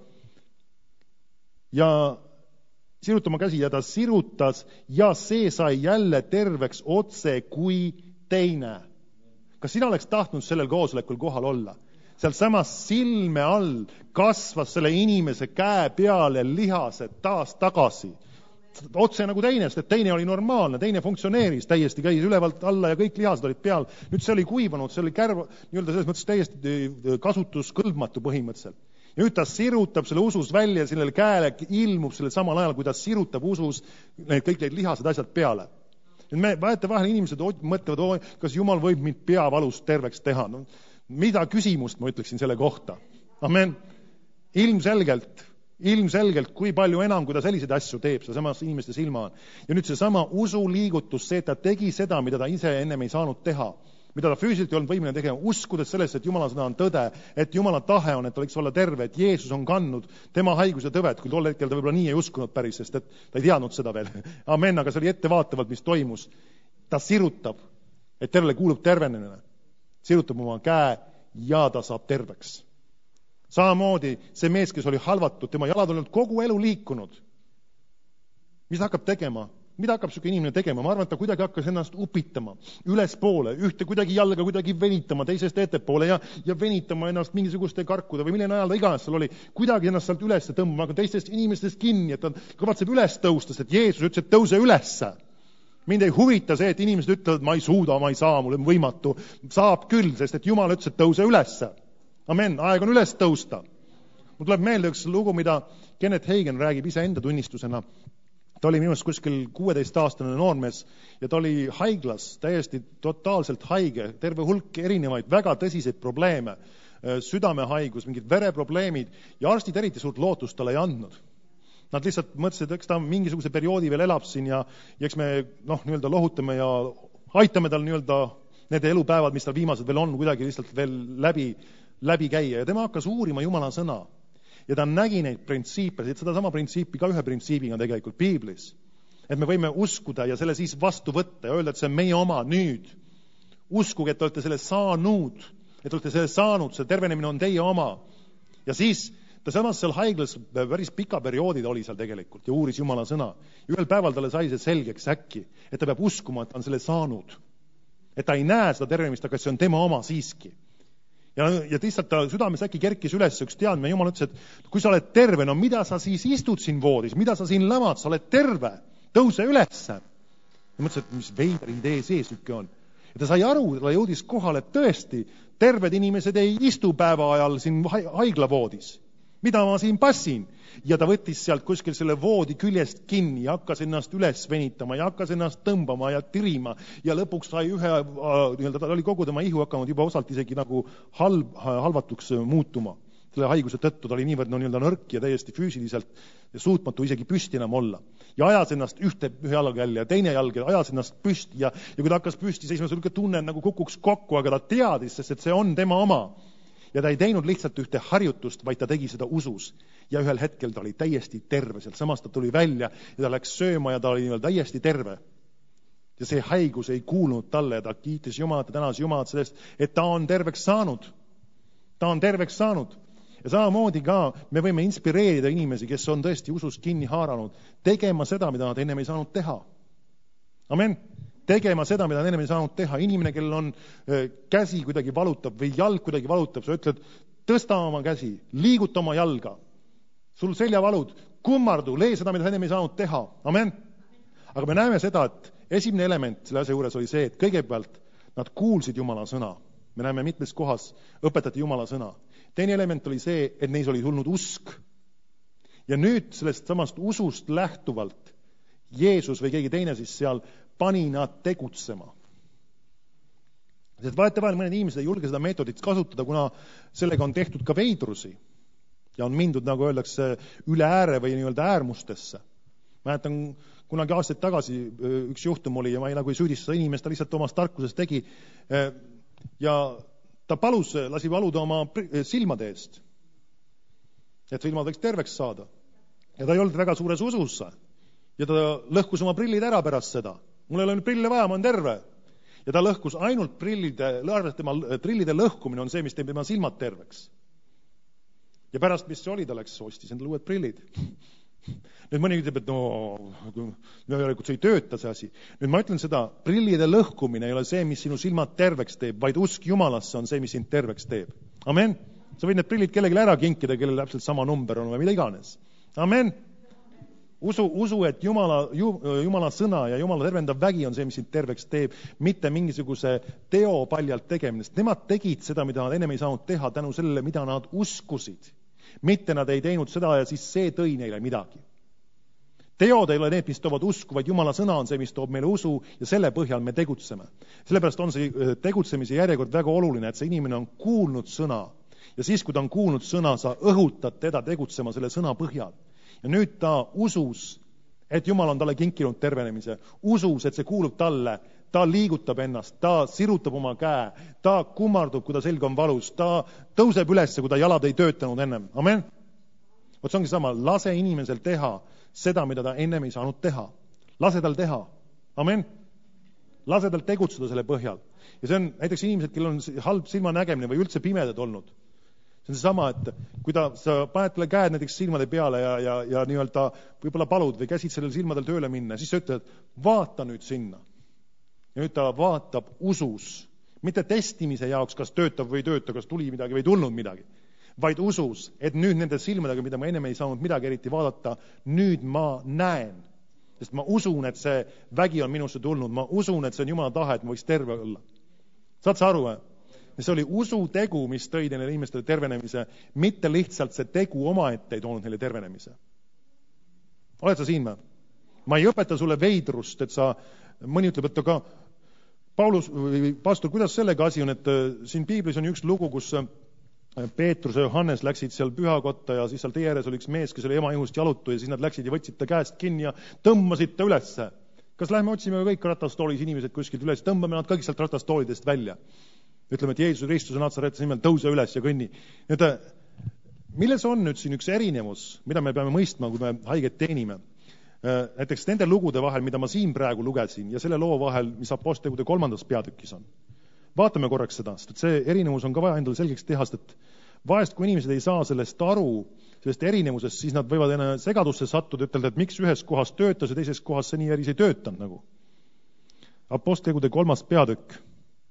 Ja sirutama käsi ja ta sirutas ja see sai jälle terveks otse kui teine. Kas sina oleks tahtnud sellel koosolekul kohal olla? Seal samas silme all kasvas selle inimese käe peale lihased taas tagasi. Otse nagu teine, sest teine oli normaalne, teine funktsioneeris täiesti, käis ülevalt alla ja kõik lihased olid peal. Nüüd see oli kuivanud, see oli kärv, nii-öelda selles mõttes täiesti kasutuskõlbmatu põhimõtteliselt. Ja nüüd ta sirutab selle usus välja, sellele käele ilmub selle samal ajal, kui ta sirutab usus need, kõik need lihased asjad peale. Nüüd me vaata vahel inimesed mõtlevad, kas Jumal võib mind peavalust terveks teha. No, mida küsimust ma ütleksin selle kohta? Amen. Ilmselgelt, ilmselgelt, kui palju enam, kui ta selliseid asju teeb, see samas inimeste silma on. Ja nüüd see sama usuliigutus, see, et ta tegi seda, mida ta ise ennem ei saanud teha, mida ta füüsiliselt ei olnud võimeline tegema, uskudes sellest, et Jumala sõna on tõde, et Jumala tahe on, et ta võiks olla terve, et Jeesus on kandnud tema haiguse tõvet, kui tol hetkel ta võib-olla nii ei uskunud päris, sest et ta ei teadnud seda veel. Amen, aga see oli ettevaatavalt, mis toimus. Ta sirutab, et tervele kuulub tervenemine. Sirutab oma käe ja ta saab terveks. Samamoodi see mees, kes oli halvatud, tema jalad olid kogu elu liikunud. Mis ta hakkab tegema? Mida hakkab siuke inimene tegema? Ma arvan, et ta kuidagi hakkas ennast upitama ülespoole, ühte kuidagi jalga kuidagi venitama, teisest ettepoole ja, ja venitama ennast mingisuguste karkuda või milline ajal ta iganes seal oli. Kuidagi ennast sealt üles tõmbama, aga teistest inimestest kinni, et ta kavatseb üles tõusta, sest Jeesus ütles, et tõuse ülesse. Mind ei huvita see, et inimesed ütlevad, ma ei suuda, ma ei saa, mul on võimatu. Saab küll, sest et Jumal ütles, et tõuse ülesse. Amen, aeg on üles tõusta. Mul tuleb meelde üks lugu, mida Kenneth Hagin räägib ise enda tunnistusena. Ta oli minu arust kuskil kuueteistaastane noormees ja ta oli haiglas, täiesti totaalselt haige, terve hulk erinevaid väga tõsiseid probleeme, südamehaigus, mingid vereprobleemid ja arstid eriti suurt lootust talle ei andnud. Nad lihtsalt mõtlesid, et eks ta mingisuguse perioodi veel elab siin ja, ja eks me noh, nii-öelda lohutame ja aitame tal nii-öelda need elupäevad, mis tal viimased veel on, kuidagi lihtsalt veel läbi, läbi käia ja tema hakkas uurima Jumala sõna. Ja ta nägi neid printsiipe, seda sama printsiipi ka ühe printsiibiga tegelikult Piiblis. Et me võime uskuda ja selle siis vastu võtta ja öelda, et see on meie oma nüüd. Uskuge, et te olete selle saanud, et te olete selle saanud, see tervenemine on teie oma. Ja siis ta samas seal haiglas päris pika perioodi ta oli seal tegelikult ja uuris Jumala sõna. Ja ühel päeval talle sai see selgeks äkki, et ta peab uskuma, et ta on selle saanud. Et ta ei näe seda tervenemist, aga see on tema oma siiski. Ja, ja lihtsalt ta südames äkki kerkis üles üks teadmine. Jumal ütles, et kui sa oled terve, no mida sa siis istud siin voodis, mida sa siin lamad, sa oled terve, tõuse ülesse. Ja mõtles, et mis veider idee see sükke on. Ja ta sai aru, ta jõudis kohale, et tõesti, terved inimesed ei istu päeva ajal siin haiglavoodis. Mida ma siin passin? Ja ta võttis sealt kuskil selle voodi küljest kinni ja hakkas ennast üles venitama ja hakkas ennast tõmbama ja tirima ja lõpuks sai ühe, nii-öelda ta oli kogu tema ihu hakanud juba osalt isegi nagu halb, halvatuks muutuma. Selle haiguse tõttu ta oli niivõrd no, nii-öelda nõrk ja täiesti füüsiliselt suutmatu isegi püsti enam olla. Ja ajas ennast ühte ühe jalga jälle ja teine jalg ja ajas ennast püsti ja, ja kui ta hakkas püsti seisma, see oli tunne nagu kukuks kokku, aga ta teadis, sest et see on tema oma. Ja ta ei teinud lihtsalt ühte harjutust, vaid ta tegi seda usus. Ja ühel hetkel ta oli täiesti terve, sealt samast ta tuli välja ja ta läks sööma ja ta oli täiesti terve. Ja see haigus ei kuulnud talle ja ta kiitis Jumalat ja tänas Jumalat sellest, et ta on terveks saanud. Ta on terveks saanud. Ja samamoodi ka me võime inspireerida inimesi, kes on tõesti usus kinni haaranud, tegema seda, mida nad ennem ei saanud teha. Amen. Tegema seda, mida ennem ei saanud teha. Inimene, kellel on käsi kuidagi valutab või jalg kuidagi valutab, sa ütled, tõsta oma käsi, liiguta oma jalga. Sul seljavalud, kummardu, lee seda, mida ennem ei saanud teha. Amen. Aga me näeme seda, et esimene element selle asja juures oli see, et kõigepealt nad kuulsid Jumala sõna. Me näeme mitmes kohas õpetati Jumala sõna. Teine element oli see, et neis oli tulnud usk. Ja nüüd sellest samast usust lähtuvalt Jeesus või keegi teine siis seal pani nad tegutsema. Sest vahetevahel mõned inimesed ei julge seda meetodit kasutada, kuna sellega on tehtud ka veidrusi ja on mindud, nagu öeldakse, üle ääre või nii-öelda äärmustesse. Mäletan, kunagi aastaid tagasi üks juhtum oli ja ma ei, nagu ei süüdista inimest, ta lihtsalt omast tarkusest tegi ja ta palus, lasi valuda oma silmade eest, et silmad võiks terveks saada. Ja ta ei olnud väga suures usussa ja ta lõhkus oma prillid ära pärast seda. Mul ei ole nüüd prille vaja, ma on terve. Ja ta lõhkus ainult prillide, tema prillide lõhkumine on see, mis teeb tema silmad terveks. Ja pärast, mis see oli, ta läks, ostis endale uued prillid. Nüüd mõni ütleb, et no, järelikult see ei tööta see asi. Nüüd ma ütlen seda, prillide lõhkumine ei ole see, mis sinu silmad terveks teeb, vaid usk Jumalasse on see, mis sind terveks teeb. Amen. Sa võid need prillid kellelegi ära kinkida, kellel täpselt sama number on või mida iganes. Amen. Usu, usu, et Jumala, Jumala sõna ja Jumala tervendav vägi on see, mis sind terveks teeb, mitte mingisuguse teo paljalt tegemine. Nemad tegid seda, mida nad ennem ei saanud teha tänu sellele, mida nad uskusid. Mitte nad ei teinud seda ja siis see tõi neile midagi. Teod ei ole need, mis toovad usku, vaid Jumala sõna on see, mis toob meile usu ja selle põhjal me tegutseme. Sellepärast on see tegutsemise järjekord väga oluline, et see inimene on kuulnud sõna. Ja siis, kui ta on kuulnud sõna, sa õhutad teda tegutsema selle sõna põhjal. Ja nüüd ta usus, et Jumal on talle kinkinud tervenemise. Usus, et see kuulub talle. Ta liigutab ennast, ta sirutab oma käe, ta kummardub, kui ta selg on valus, ta tõuseb üles, kui ta jalad ei töötanud ennem. Amen. Vot see ongi sama, lase inimesel teha seda, mida ta ennem ei saanud teha. Lase tal teha. Amen. Lase tal tegutseda selle põhjal. Ja see on näiteks inimesed, kellel on halb silmanägemine või üldse pimedad olnud. See on seesama, et kui ta, sa paned talle käed näiteks silmade peale ja, ja, ja nii-öelda võib-olla palud või käsid sellel silmadel tööle minna, siis sa ütled, vaata nüüd sinna. Ja nüüd ta vaatab usus, mitte testimise jaoks, kas töötab või ei tööta, kas tuli midagi või ei tulnud midagi, vaid usus, et nüüd nende silmadega, mida ma ennem ei saanud midagi eriti vaadata, nüüd ma näen. Sest ma usun, et see vägi on minusse tulnud, ma usun, et see on Jumala tahe, et ma võiks terve olla. Saad sa aru, või? Ja see oli usutegu, mis tõi neile inimestele tervenemise, mitte lihtsalt see tegu omaette ei toonud neile tervenemise. Oled sa siin, ma? Ma ei õpeta sulle veidrust, et sa, mõni ütleb, et aga Paulus, või pastor, kuidas sellega asi on, et siin piiblis on üks lugu, kus Peetrus ja Johannes läksid seal pühakotta ja siis seal tee ääres oli üks mees, kes oli ema ihust jalutu ja siis nad läksid ja võtsid ta käest kinni ja tõmbasid ta ülesse. Kas lähme otsime kõik ratastoolis inimesed kuskilt üles, tõmbame nad kõik sealt ratastoolidest välja. Ütleme, et Jeesuse Kristuse Natsaretuse nimel tõuse üles ja kõnni. Nüüd, milles on nüüd siin üks erinevus, mida me peame mõistma, kui me haiget teenime? Näiteks nende lugude vahel, mida ma siin praegu lugesin, ja selle loo vahel, mis Apostelude kolmandas peatükis on. Vaatame korraks seda, sest see erinevus on ka vaja endale selgeks teha, sest vahest, kui inimesed ei saa sellest aru, sellest erinevusest, siis nad võivad enne segadusse sattuda, ütelda, et miks ühes kohas töötas ja teises kohas see nii eris ei töötanud nagu. Apostelude kolmas peatükk.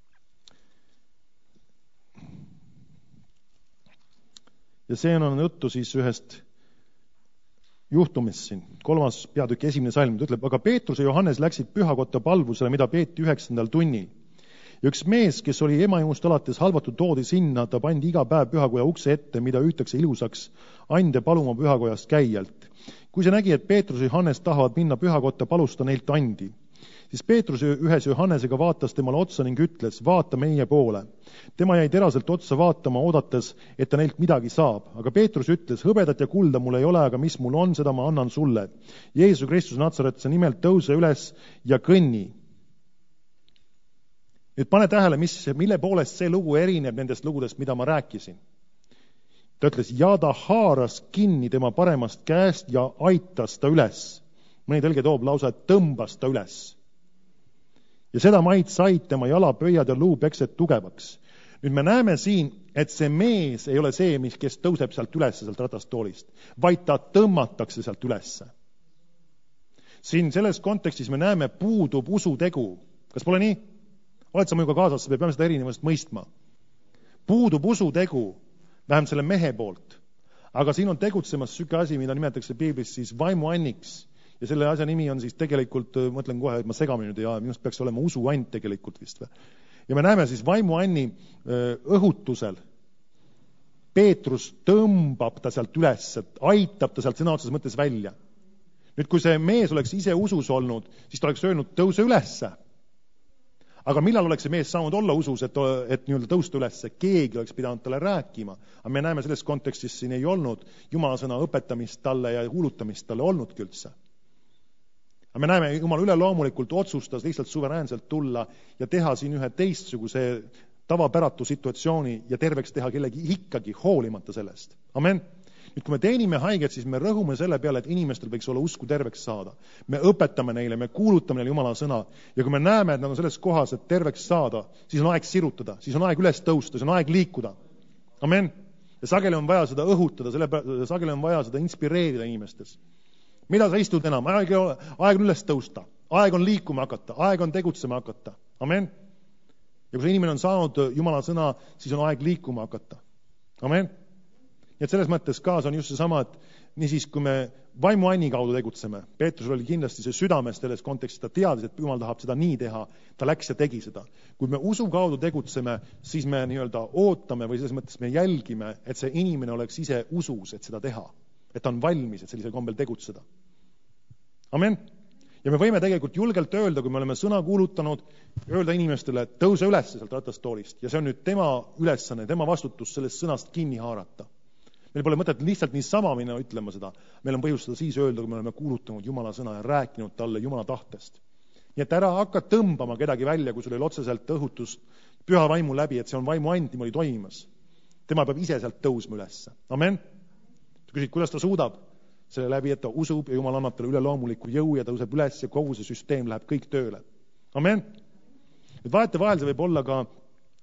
Ja see on juttu siis ühest juhtumist siin. Kolmas peatükk esimene salm ütleb, aga Peetrus ja Johannes läksid pühakotta palvusele, mida peeti üheksandal tunnil. Ja üks mees, kes oli emaimust alates halvatud, toodi sinna, ta pandi iga päev pühakoja ukse ette, mida hüütakse ilusaks ande paluma pühakojast käijalt. Kui see nägi, et Peetrus ja Johannes tahavad minna pühakotta, palus ta neilt andi. Siis Peetrus ühes Johannesega vaatas temale otsa ning ütles, vaata meie poole. Tema jäi teraselt otsa vaatama, oodates, et ta neilt midagi saab. Aga Peetrus ütles, hõbedat ja kulda mul ei ole, aga mis mul on, seda ma annan sulle. Jeesuse Kristuse Natsaretuse nimel tõuse üles ja kõnni. Nüüd pane tähele, mis, mille poolest see lugu erineb nendest lugudest, mida ma rääkisin. Ta ütles, ja ta haaras kinni tema paremast käest ja aitas ta üles. Mõni tõlge toob lausa, et tõmbas ta üles. Ja seda maid said tema jalapöiad ja luupekset tugevaks. Nüüd me näeme siin, et see mees ei ole see, mis, kes tõuseb sealt ülesse, sealt ratastoolist, vaid ta tõmmatakse sealt ülesse. Siin selles kontekstis me näeme, puudub usutegu. Kas pole nii? Oled sa minuga kaasas, me peame seda erinevust mõistma. Puudub usutegu, vähem selle mehe poolt. Aga siin on tegutsemas süke asi, mida nimetatakse piiblis siis vaimuanniks. Ja selle asja nimi on siis tegelikult, mõtlen kohe, et ma segamin nüüd ja minust peaks olema usuant tegelikult vist. Ja me näeme siis vaimuanni õhutusel. Peetrus tõmbab ta sealt üles, aitab ta sealt sõna otseses mõttes välja. Nüüd, kui see mees oleks ise usus olnud, siis ta oleks öelnud tõuse ülesse. Aga millal oleks see mees saanud olla usus, et, et nii-öelda tõusta ülesse? Keegi oleks pidanud talle rääkima. Aga me näeme selles kontekstis siin ei olnud Jumala sõna õpetamist talle ja kuulutamist talle olnudki üldse. Aga me näeme, Jumal üleloomulikult otsustas lihtsalt suveräänselt tulla ja teha siin ühe teistsuguse tavapäratu situatsiooni ja terveks teha kellegi ikkagi hoolimata sellest. Amen. Nüüd, kui me teenime haiget, siis me rõhume selle peale, et inimestel võiks olla usku terveks saada. Me õpetame neile, me kuulutame neile Jumala sõna. Ja kui me näeme, et nad on selles kohas, et terveks saada, siis on aeg sirutada, siis on aeg üles tõusta, siis on aeg liikuda. Amen. Ja sageli on vaja seda õhutada, selle, sageli on vaja seda inspireerida inimestes. Mida sa istud enam? Aeg, aeg on üles tõusta. Aeg on liikuma hakata. Aeg on tegutsema hakata. Amen. Ja kui see inimene on saanud Jumala sõna, siis on aeg liikuma hakata. Amen. Ja et selles mõttes kaasa on just see sama, et niisiis, kui me vaimuanni kaudu tegutseme, Peetrus oli kindlasti see südames selles kontekstis, ta teadis, et Jumal tahab seda nii teha, ta läks ja tegi seda. Kui me usu kaudu tegutseme, siis me nii-öelda ootame või selles mõttes me jälgime, et see inimene oleks ise usus, et seda teha. Et ta on valmis, et sellisel kombel tegutseda. Amen. Ja me võime tegelikult julgelt öelda, kui me oleme sõna kuulutanud, öelda inimestele, et tõuse üles sealt ratastoolist. Ja see on nüüd tema ülesanne, tema vastutus sellest sõnast kinni haarata. Meil pole mõtet lihtsalt niisama minna ütlema seda. Meil on põhjus seda siis öelda, kui me oleme kuulutanud Jumala sõna ja rääkinud talle Jumala tahtest. Nii et ära hakka tõmbama kedagi välja, kui sul ei otseselt õhutust püha vaimu läbi, et see on vaimu ant niimoodi toimimas. Tema peab ise sealt tõusma ülesse. Amen. Küsid, kuidas ta suudab? Selle läbi, et ta usub ja Jumal annab talle üleloomuliku jõu ja tõuseb üles ja kogu see süsteem läheb kõik tööle. Amen. Nüüd vahetevahel see võib olla ka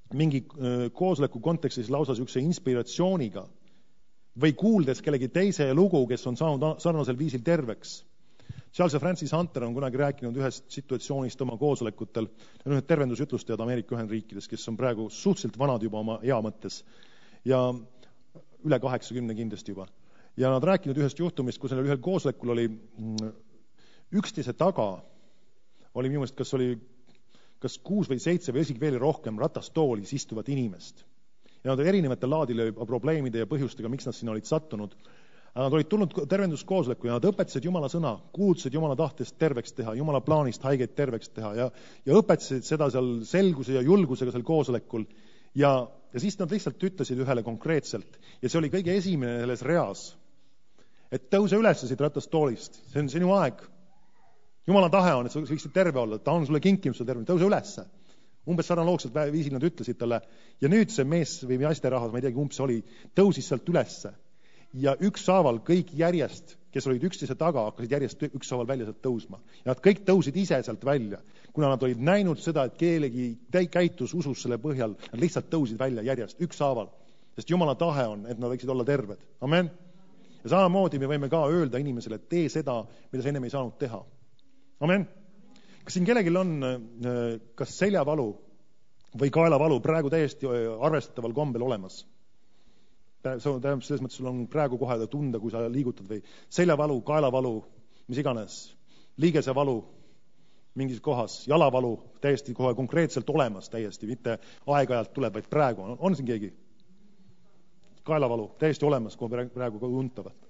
mingi koosoleku kontekstis lausa niisuguse inspiratsiooniga või kuuldes kellegi teise lugu, kes on saanud sarnasel viisil terveks. Seal see Francis Hunter on kunagi rääkinud ühest situatsioonist oma koosolekutel, on ühed tervendusjutlustajad Ameerika Ühendriikides, kes on praegu suhteliselt vanad juba oma ea mõttes ja üle kaheksakümne kindlasti juba. Ja nad rääkinud ühest juhtumist, kus ühel koosolekul oli üksteise taga, oli minu meelest, kas oli kas kuus või seitse või isegi veel rohkem ratastoolis istuvat inimest. Ja nad erinevatel laadile probleemide ja põhjustega, miks nad sinna olid sattunud. Nad olid tulnud tervenduskoosoleku ja nad õpetasid Jumala sõna, kuulutasid Jumala tahtest terveks teha, Jumala plaanist haigeid terveks teha ja, ja õpetasid seda seal selguse ja julgusega seal koosolekul. Ja, ja siis nad lihtsalt ütlesid ühele konkreetselt, ja see oli kõige esimene selles reas, et tõuse üles siit ratastoolist, see on sinu aeg. Jumala tahe on, et sa võiksid terve olla, ta on sulle kinkinud sulle terve, tõuse ülesse. Umbes sarnaloogselt viisil nad ütlesid talle, ja nüüd see mees või naisterahvas, ma ei teagi, umbes oli, tõusis sealt ülesse. Ja ükshaaval kõik järjest, kes olid üksteise taga, hakkasid järjest ükshaaval välja sealt tõusma. Ja nad kõik tõusid ise sealt välja. Kuna nad olid näinud seda, et keelegi käitus usus selle põhjal, nad lihtsalt tõusid välja järjest ükshaaval. Sest Jumala tahe on, et nad võiksid olla terved. Amen. Ja samamoodi me võime ka öelda inimesele, et tee seda, mida sa ennem ei saanud teha. Amen. Kas siin kellelgi on kas seljavalu või kaelavalu praegu täiesti arvestataval kombel olemas? Tähendab, selles mõttes sul on praegu kohe tunda, kui sa liigutad või seljavalu, kaelavalu, mis iganes, liigesavalu mingis kohas,jalavalu täiesti kohe konkreetselt olemas täiesti, mitte aeg-ajalt tuleb, vaid praegu on, on siin keegi? Kaelavalu täiesti olemas, kui praegu ka untavad.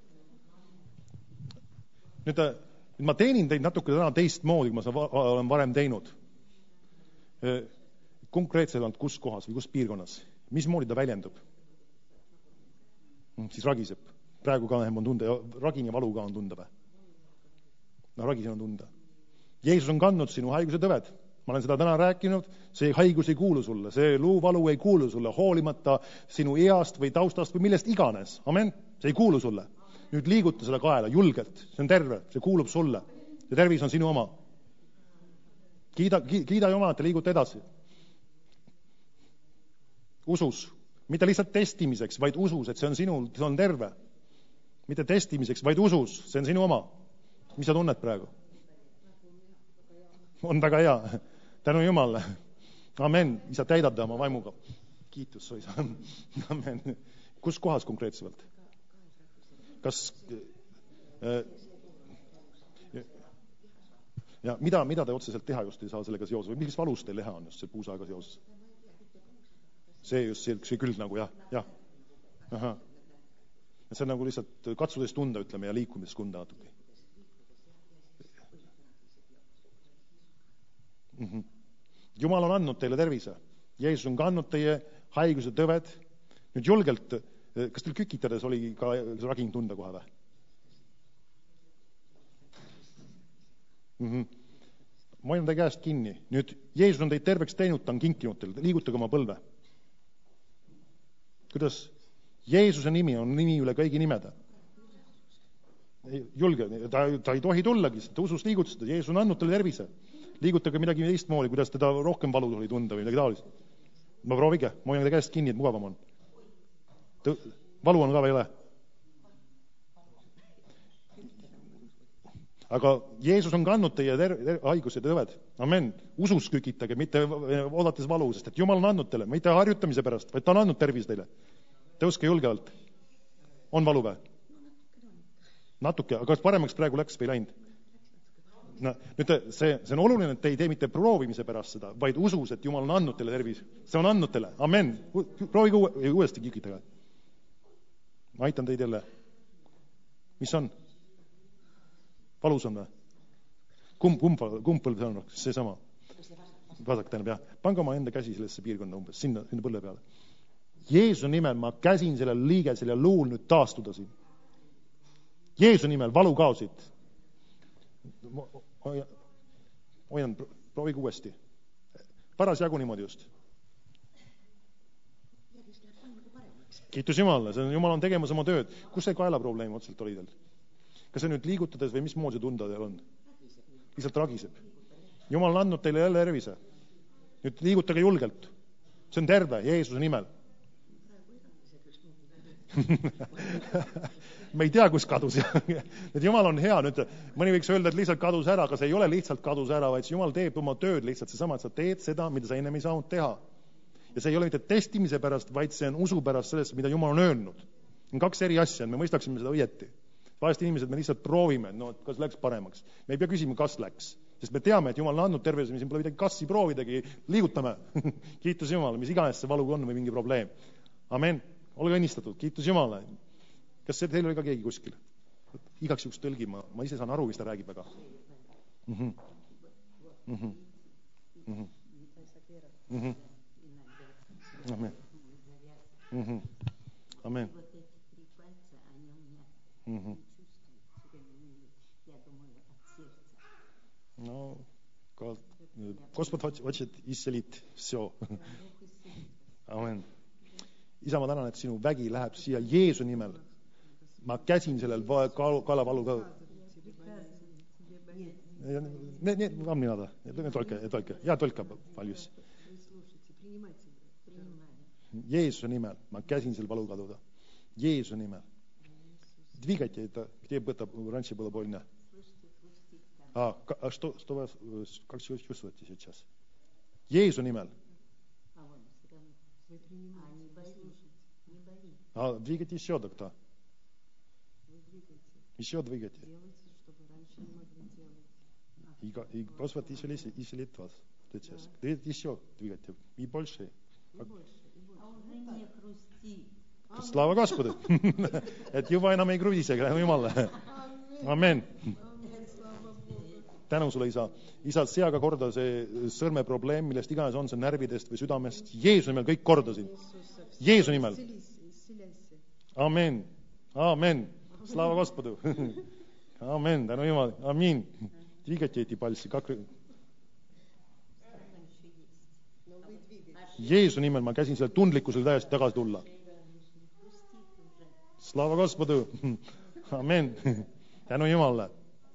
Nüüd, nüüd ma teenin teid natuke täna teistmoodi, kui ma olen varem teinud. Konkreetselt kus kohas või kus piirkonnas? Mismoodi ta väljendub? Siis ragiseb. Praegu ka on tunda, ragin ja valu ka on tunda või? No ragisin on tunda. Jeesus on kandnud sinu haiguse tõved. Ma olen seda täna rääkinud, see haigus ei kuulu sulle, see luuvalu ei kuulu sulle, hoolimata sinu east või taustast või millest iganes. Amen? See ei kuulu sulle. Nüüd liiguta seda kaela julgelt, see on terve, see kuulub sulle. See tervis on sinu oma. Kiida, kiida Jumalat ja liiguta edasi. Usus. Mitte lihtsalt testimiseks, vaid usus, et see on sinul, see on terve. Mitte testimiseks, vaid usus, see on sinu oma. Mis sa tunned praegu? On väga hea. Tänu Jumalale. Amen. Isa täidab ta oma vaimuga. Kiitus, isa. Amen. Kus kohas konkreetselt? Kas... Äh, ja mida, mida te otseselt teha just ei saa sellega seoses? Või millist valust teil leha on just see puusaega seoses? See just see, see küll nagu, jah, jah. Aha. See on nagu lihtsalt katsudes tunda, ütleme, ja liikumises tunda natuke. Mm-hmm. Jumal on andnud teile tervise. Jeesus on kandnud teie haiguse tõved. Nüüd julgelt, kas teil kükitades oli ka ragin tunda kohe või? Mm-hmm. Ma olen teie käest kinni. Nüüd Jeesus on teid terveks teinud, ta on kinkinud teile. Liigutage oma põlve. Kuidas? Jeesuse nimi on nimi üle kõigi nimede. Julge, ta, ta ei tohi tullagi, ta usus liigutada. Jeesus on andnud teile tervise. Liigutage midagi teistmoodi, kuidas teda rohkem valu tuli tunda või midagi taolist. Ma proovige, ma olen teie käest kinni, et mugavam on. Tõ, valu on ka või ei ole? Aga Jeesus on kandnud teie ter- ter- haigused ja tõved. Amen. Usus kükitage, mitte oodates valu, sest et Jumal on andnud teile, mitte harjutamise pärast, vaid ta on andnud tervis teile. Tõuske julgevalt. On valu või? Natuke, aga kas paremaks praegu läks või ei läinud? No, nüüd see, see on oluline, et te ei tee mitte proovimise pärast seda, vaid usus, et Jumal on andnud teile tervis. See on andnud teile. Amen. Proovige uue, uuesti kükitage. Ma aitan teid jälle. Mis on? Valus on või? Kumb, kumb, kumb põlv see on? See sama. Vasak tähendab, jah. Pange oma enda käsi sellesse piirkonda umbes, sinna, sinna põlve peale. Jeesuse nimel ma käsin selle liige, selle luul nüüd taastuda siin. Jeesuse nimel valu kaosid. Hoian, proovige uuesti. Paras jagu niimoodi just. Kiitus Jumalale, see on, Jumal on tegemas oma tööd. Kus see kaela probleem otseselt oli teil? Kas see nüüd liigutades või mismoodi see tunda teil on? Lihtsalt ragiseb. Jumal on andnud teile jälle tervise. Nüüd liigutage julgelt. see on terve Jeesuse nimel. Me ei tea, kus kadus. Et Jumal on hea. Nüüd, mõni võiks öelda, et lihtsalt kadus ära, aga see ei ole lihtsalt kadus ära, vaid Jumal teeb oma tööd lihtsalt seesama, et sa teed seda, mida sa ennem ei saanud teha. Ja see ei ole mitte testimise pärast, vaid see on usu pärast sellest, mida Jumal on öelnud. On kaks eri asja, me mõistaksime seda õieti. Vahest inimesed, me lihtsalt proovime, no, et kas läks paremaks. Me ei pea küsima, kas läks. Sest me teame, et Jumal on andnud tervise, siin pole midagi kassi proovidagi, liigutame. Kiitus Jumal, mis iganes see valu on või mingi probleem. Amen. Olge õnnistatud, kiitus Jumala. Kas see teil oli ka keegi kuskil? Igaks juhuks tõlgi, ma, ma ise saan aru, mis ta räägib, aga... Mm-hmm. Mm-hmm. Mm-hmm. Mm-hmm. Amen. Mm-hmm. Amen. Mm-hmm. No, Gospod хочет исцелить все. Amen. Isa, ma tänan, et sinu vägi läheb siia Jeesu nimel. Ma käsin sellel kalavalu ka. Не, не, вам не надо. Только, только. Я только молюсь. Jeesuse nimel. Ma käsin selle valu kaduda. Jeesuse nimel. Двигайте это. Где это раньше было больно? А, а что, что вас, как вы чувствуете сейчас? Jeesuse nimel. А двигайте еще, доктор. Еще двигайте. И, и Господь исцелит вас сейчас. Еще двигайте. И больше. Слава Господу. Et juba enam ei kruvise, tänu Jumala. Amen. Tänu sulle, isa. Isa, sea ka korda see sõrme probleem, millest iganes on, see närvidest või südamest. Jeesuse nimel kõik kordasin. Jeesuse nimel. Amen. Amen. Слава Господу. Amen. Tänu Jumal. Amin. Двигайте эти пальцы. Как... Jeesuse nimel ma käsin selle tundlikkusel täiesti tagasi tulla. Slava Gospodu. Amen. Tänu Jumalale.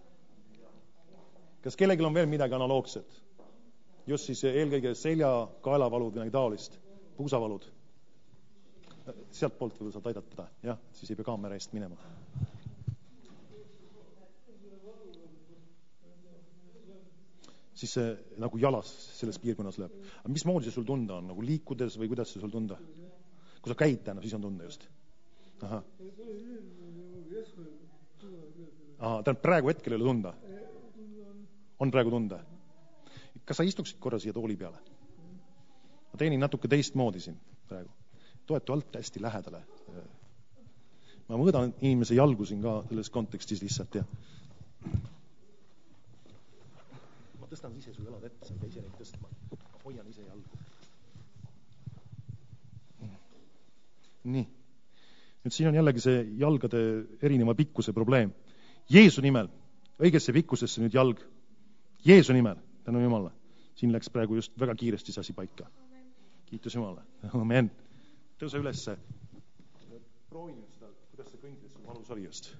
Kas kellelgi on veel midagi analoogset? Just siis eelkõige selja, kaelavalud, midagi taolist. Puusavalud. Sealt poolt võib saad aidata teda. Jah, siis ei pea kaamera eest minema. Siis see nagu jalas selles piirkonnas läheb. Aga mis moodi see sul tunda on? Nagu liikudes või kuidas see sul tunda? Kui sa käid täna, siis on tunda just. Aha. Aha, ta on praegu hetkel ei ole tunda. On praegu tunda. Kas sa istuksid korra siia tooli peale? Ma teenin natuke teist moodi siin praegu. Toetu alt hästi lähedale. Ma mõõdan inimese jalgu siin ka selles kontekstis lihtsalt. Ja. Ma tõstan ise su jalad ette, sa ei ise neid tõstma. Ma hoian ise jalgu. Nii. Nüüd siin on jällegi see jalgade erineva pikkuse probleem. Jeesu nimel, õigesse pikkusesse nüüd jalg. Jeesu nimel, tänu Jumala. Siin läks praegu just väga kiiresti sasi paika. Kiitus Jumala. Amen. Tõuse ülesse. Proovi nüüd seda, kuidas see kõndides sul valus oli just.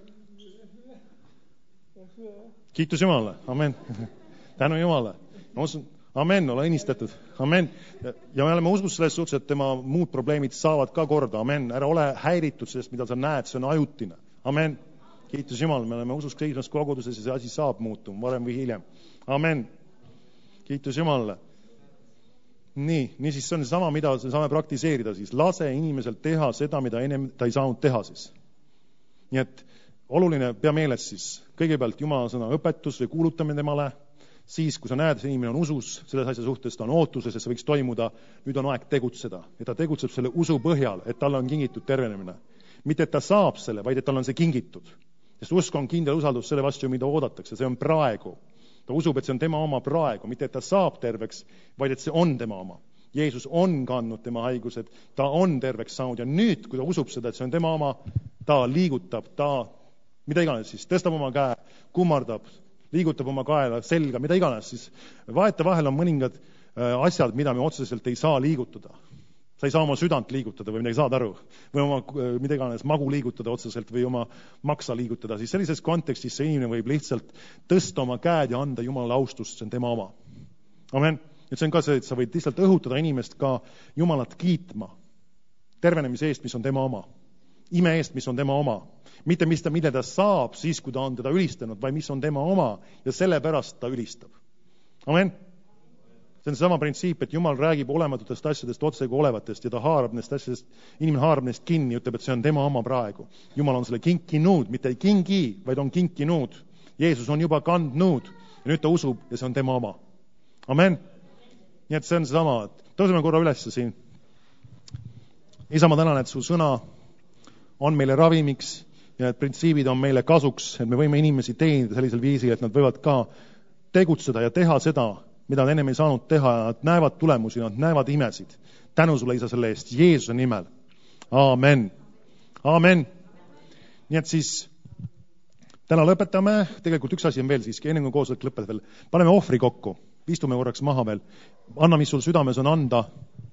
Kiitus Jumala. Amen. Tänu Jumala. Amen, ole õnnistatud. Amen. Ja me oleme uskus selles suhtes, et tema muud probleemid saavad ka korda. Amen. Ära ole häiritud sellest, mida sa näed, see on ajutine. Amen. Kiitus Jumal, me oleme usus seismas koguduses ja see asi saab muutuma, varem või hiljem. Amen. Kiitus Jumalale. Nii, nii siis see on sama, mida saame praktiseerida siis. Lase inimesel teha seda, mida ennem ta ei saanud teha siis. Nii et oluline pea meeles siis. Kõigepealt Jumala sõna õpetus või kuulutamine temale. Siis, kui sa näed, et inimene on usus selles asja suhtes, ta on ootuses, et see võiks toimuda, nüüd on aeg tegutseda. Ja ta tegutseb selle usu põhjal, et tal on kingitud tervenemine. Mitte, et ta saab selle, vaid et tal on see kingitud. Sest usk on kindel usaldus selle vastu, mida oodatakse. See on praegu. Ta usub, et see on tema oma praegu. Mitte, et ta saab terveks, vaid et see on tema oma. Jeesus on kandnud tema haigused, ta on terveks saanud. Ja nüüd, kui ta usub seda, et see on tema oma, ta liigutab, ta, mida iganes siis, tõstab oma käe, kummardab, liigutab oma kaela, selga, mida iganes, siis vaeta vahel on mõningad asjad, mida me otseselt ei saa liigutada. Sa ei saa oma südant liigutada või midagi saad aru, või oma, mida iganes, magu liigutada otseselt või oma maksa liigutada, siis sellises kontekstis see inimene võib lihtsalt tõsta oma käed ja anda Jumalale austust, see on tema oma. Amen. et see on ka see, et sa võid lihtsalt õhutada inimest ka Jumalat kiitma tervenemise eest, mis on tema oma. Ime eest, mis on tema oma. Mitte mis ta, mille ta saab siis, kui ta on teda ülistanud, vaid mis on tema oma ja sellepärast ta ülistab. Amen. See on sama printsiip, et Jumal räägib olematutest asjadest otsega olevatest ja ta haarab nendest asjadest, inimene haarab nendest kinni ja ütleb, et see on tema oma praegu. Jumal on selle kinkinud, mitte ei kingi, vaid on kinkinud. Jeesus on juba kandnud ja nüüd ta usub ja see on tema oma. Amen. Nii et see on sama, et tõuseme korra üles siin. Isa, ma tänan, et su sõna on meile ravimiks ja et printsiibid on meile kasuks, et me võime inimesi teenida sellisel viisil, et nad võivad ka tegutseda ja teha seda, mida nad ennem ei saanud teha, ja nad näevad tulemusi, nad näevad imesid. Tänu sulle, Isa, selle eest, Jeesuse nimel. Aamen. Aamen. Nii et siis täna lõpetame, tegelikult üks asi on veel siiski, enne kui koosolek lõpeb veel. Paneme ohvri kokku, istume korraks maha veel. Anna, mis sul südames on anda.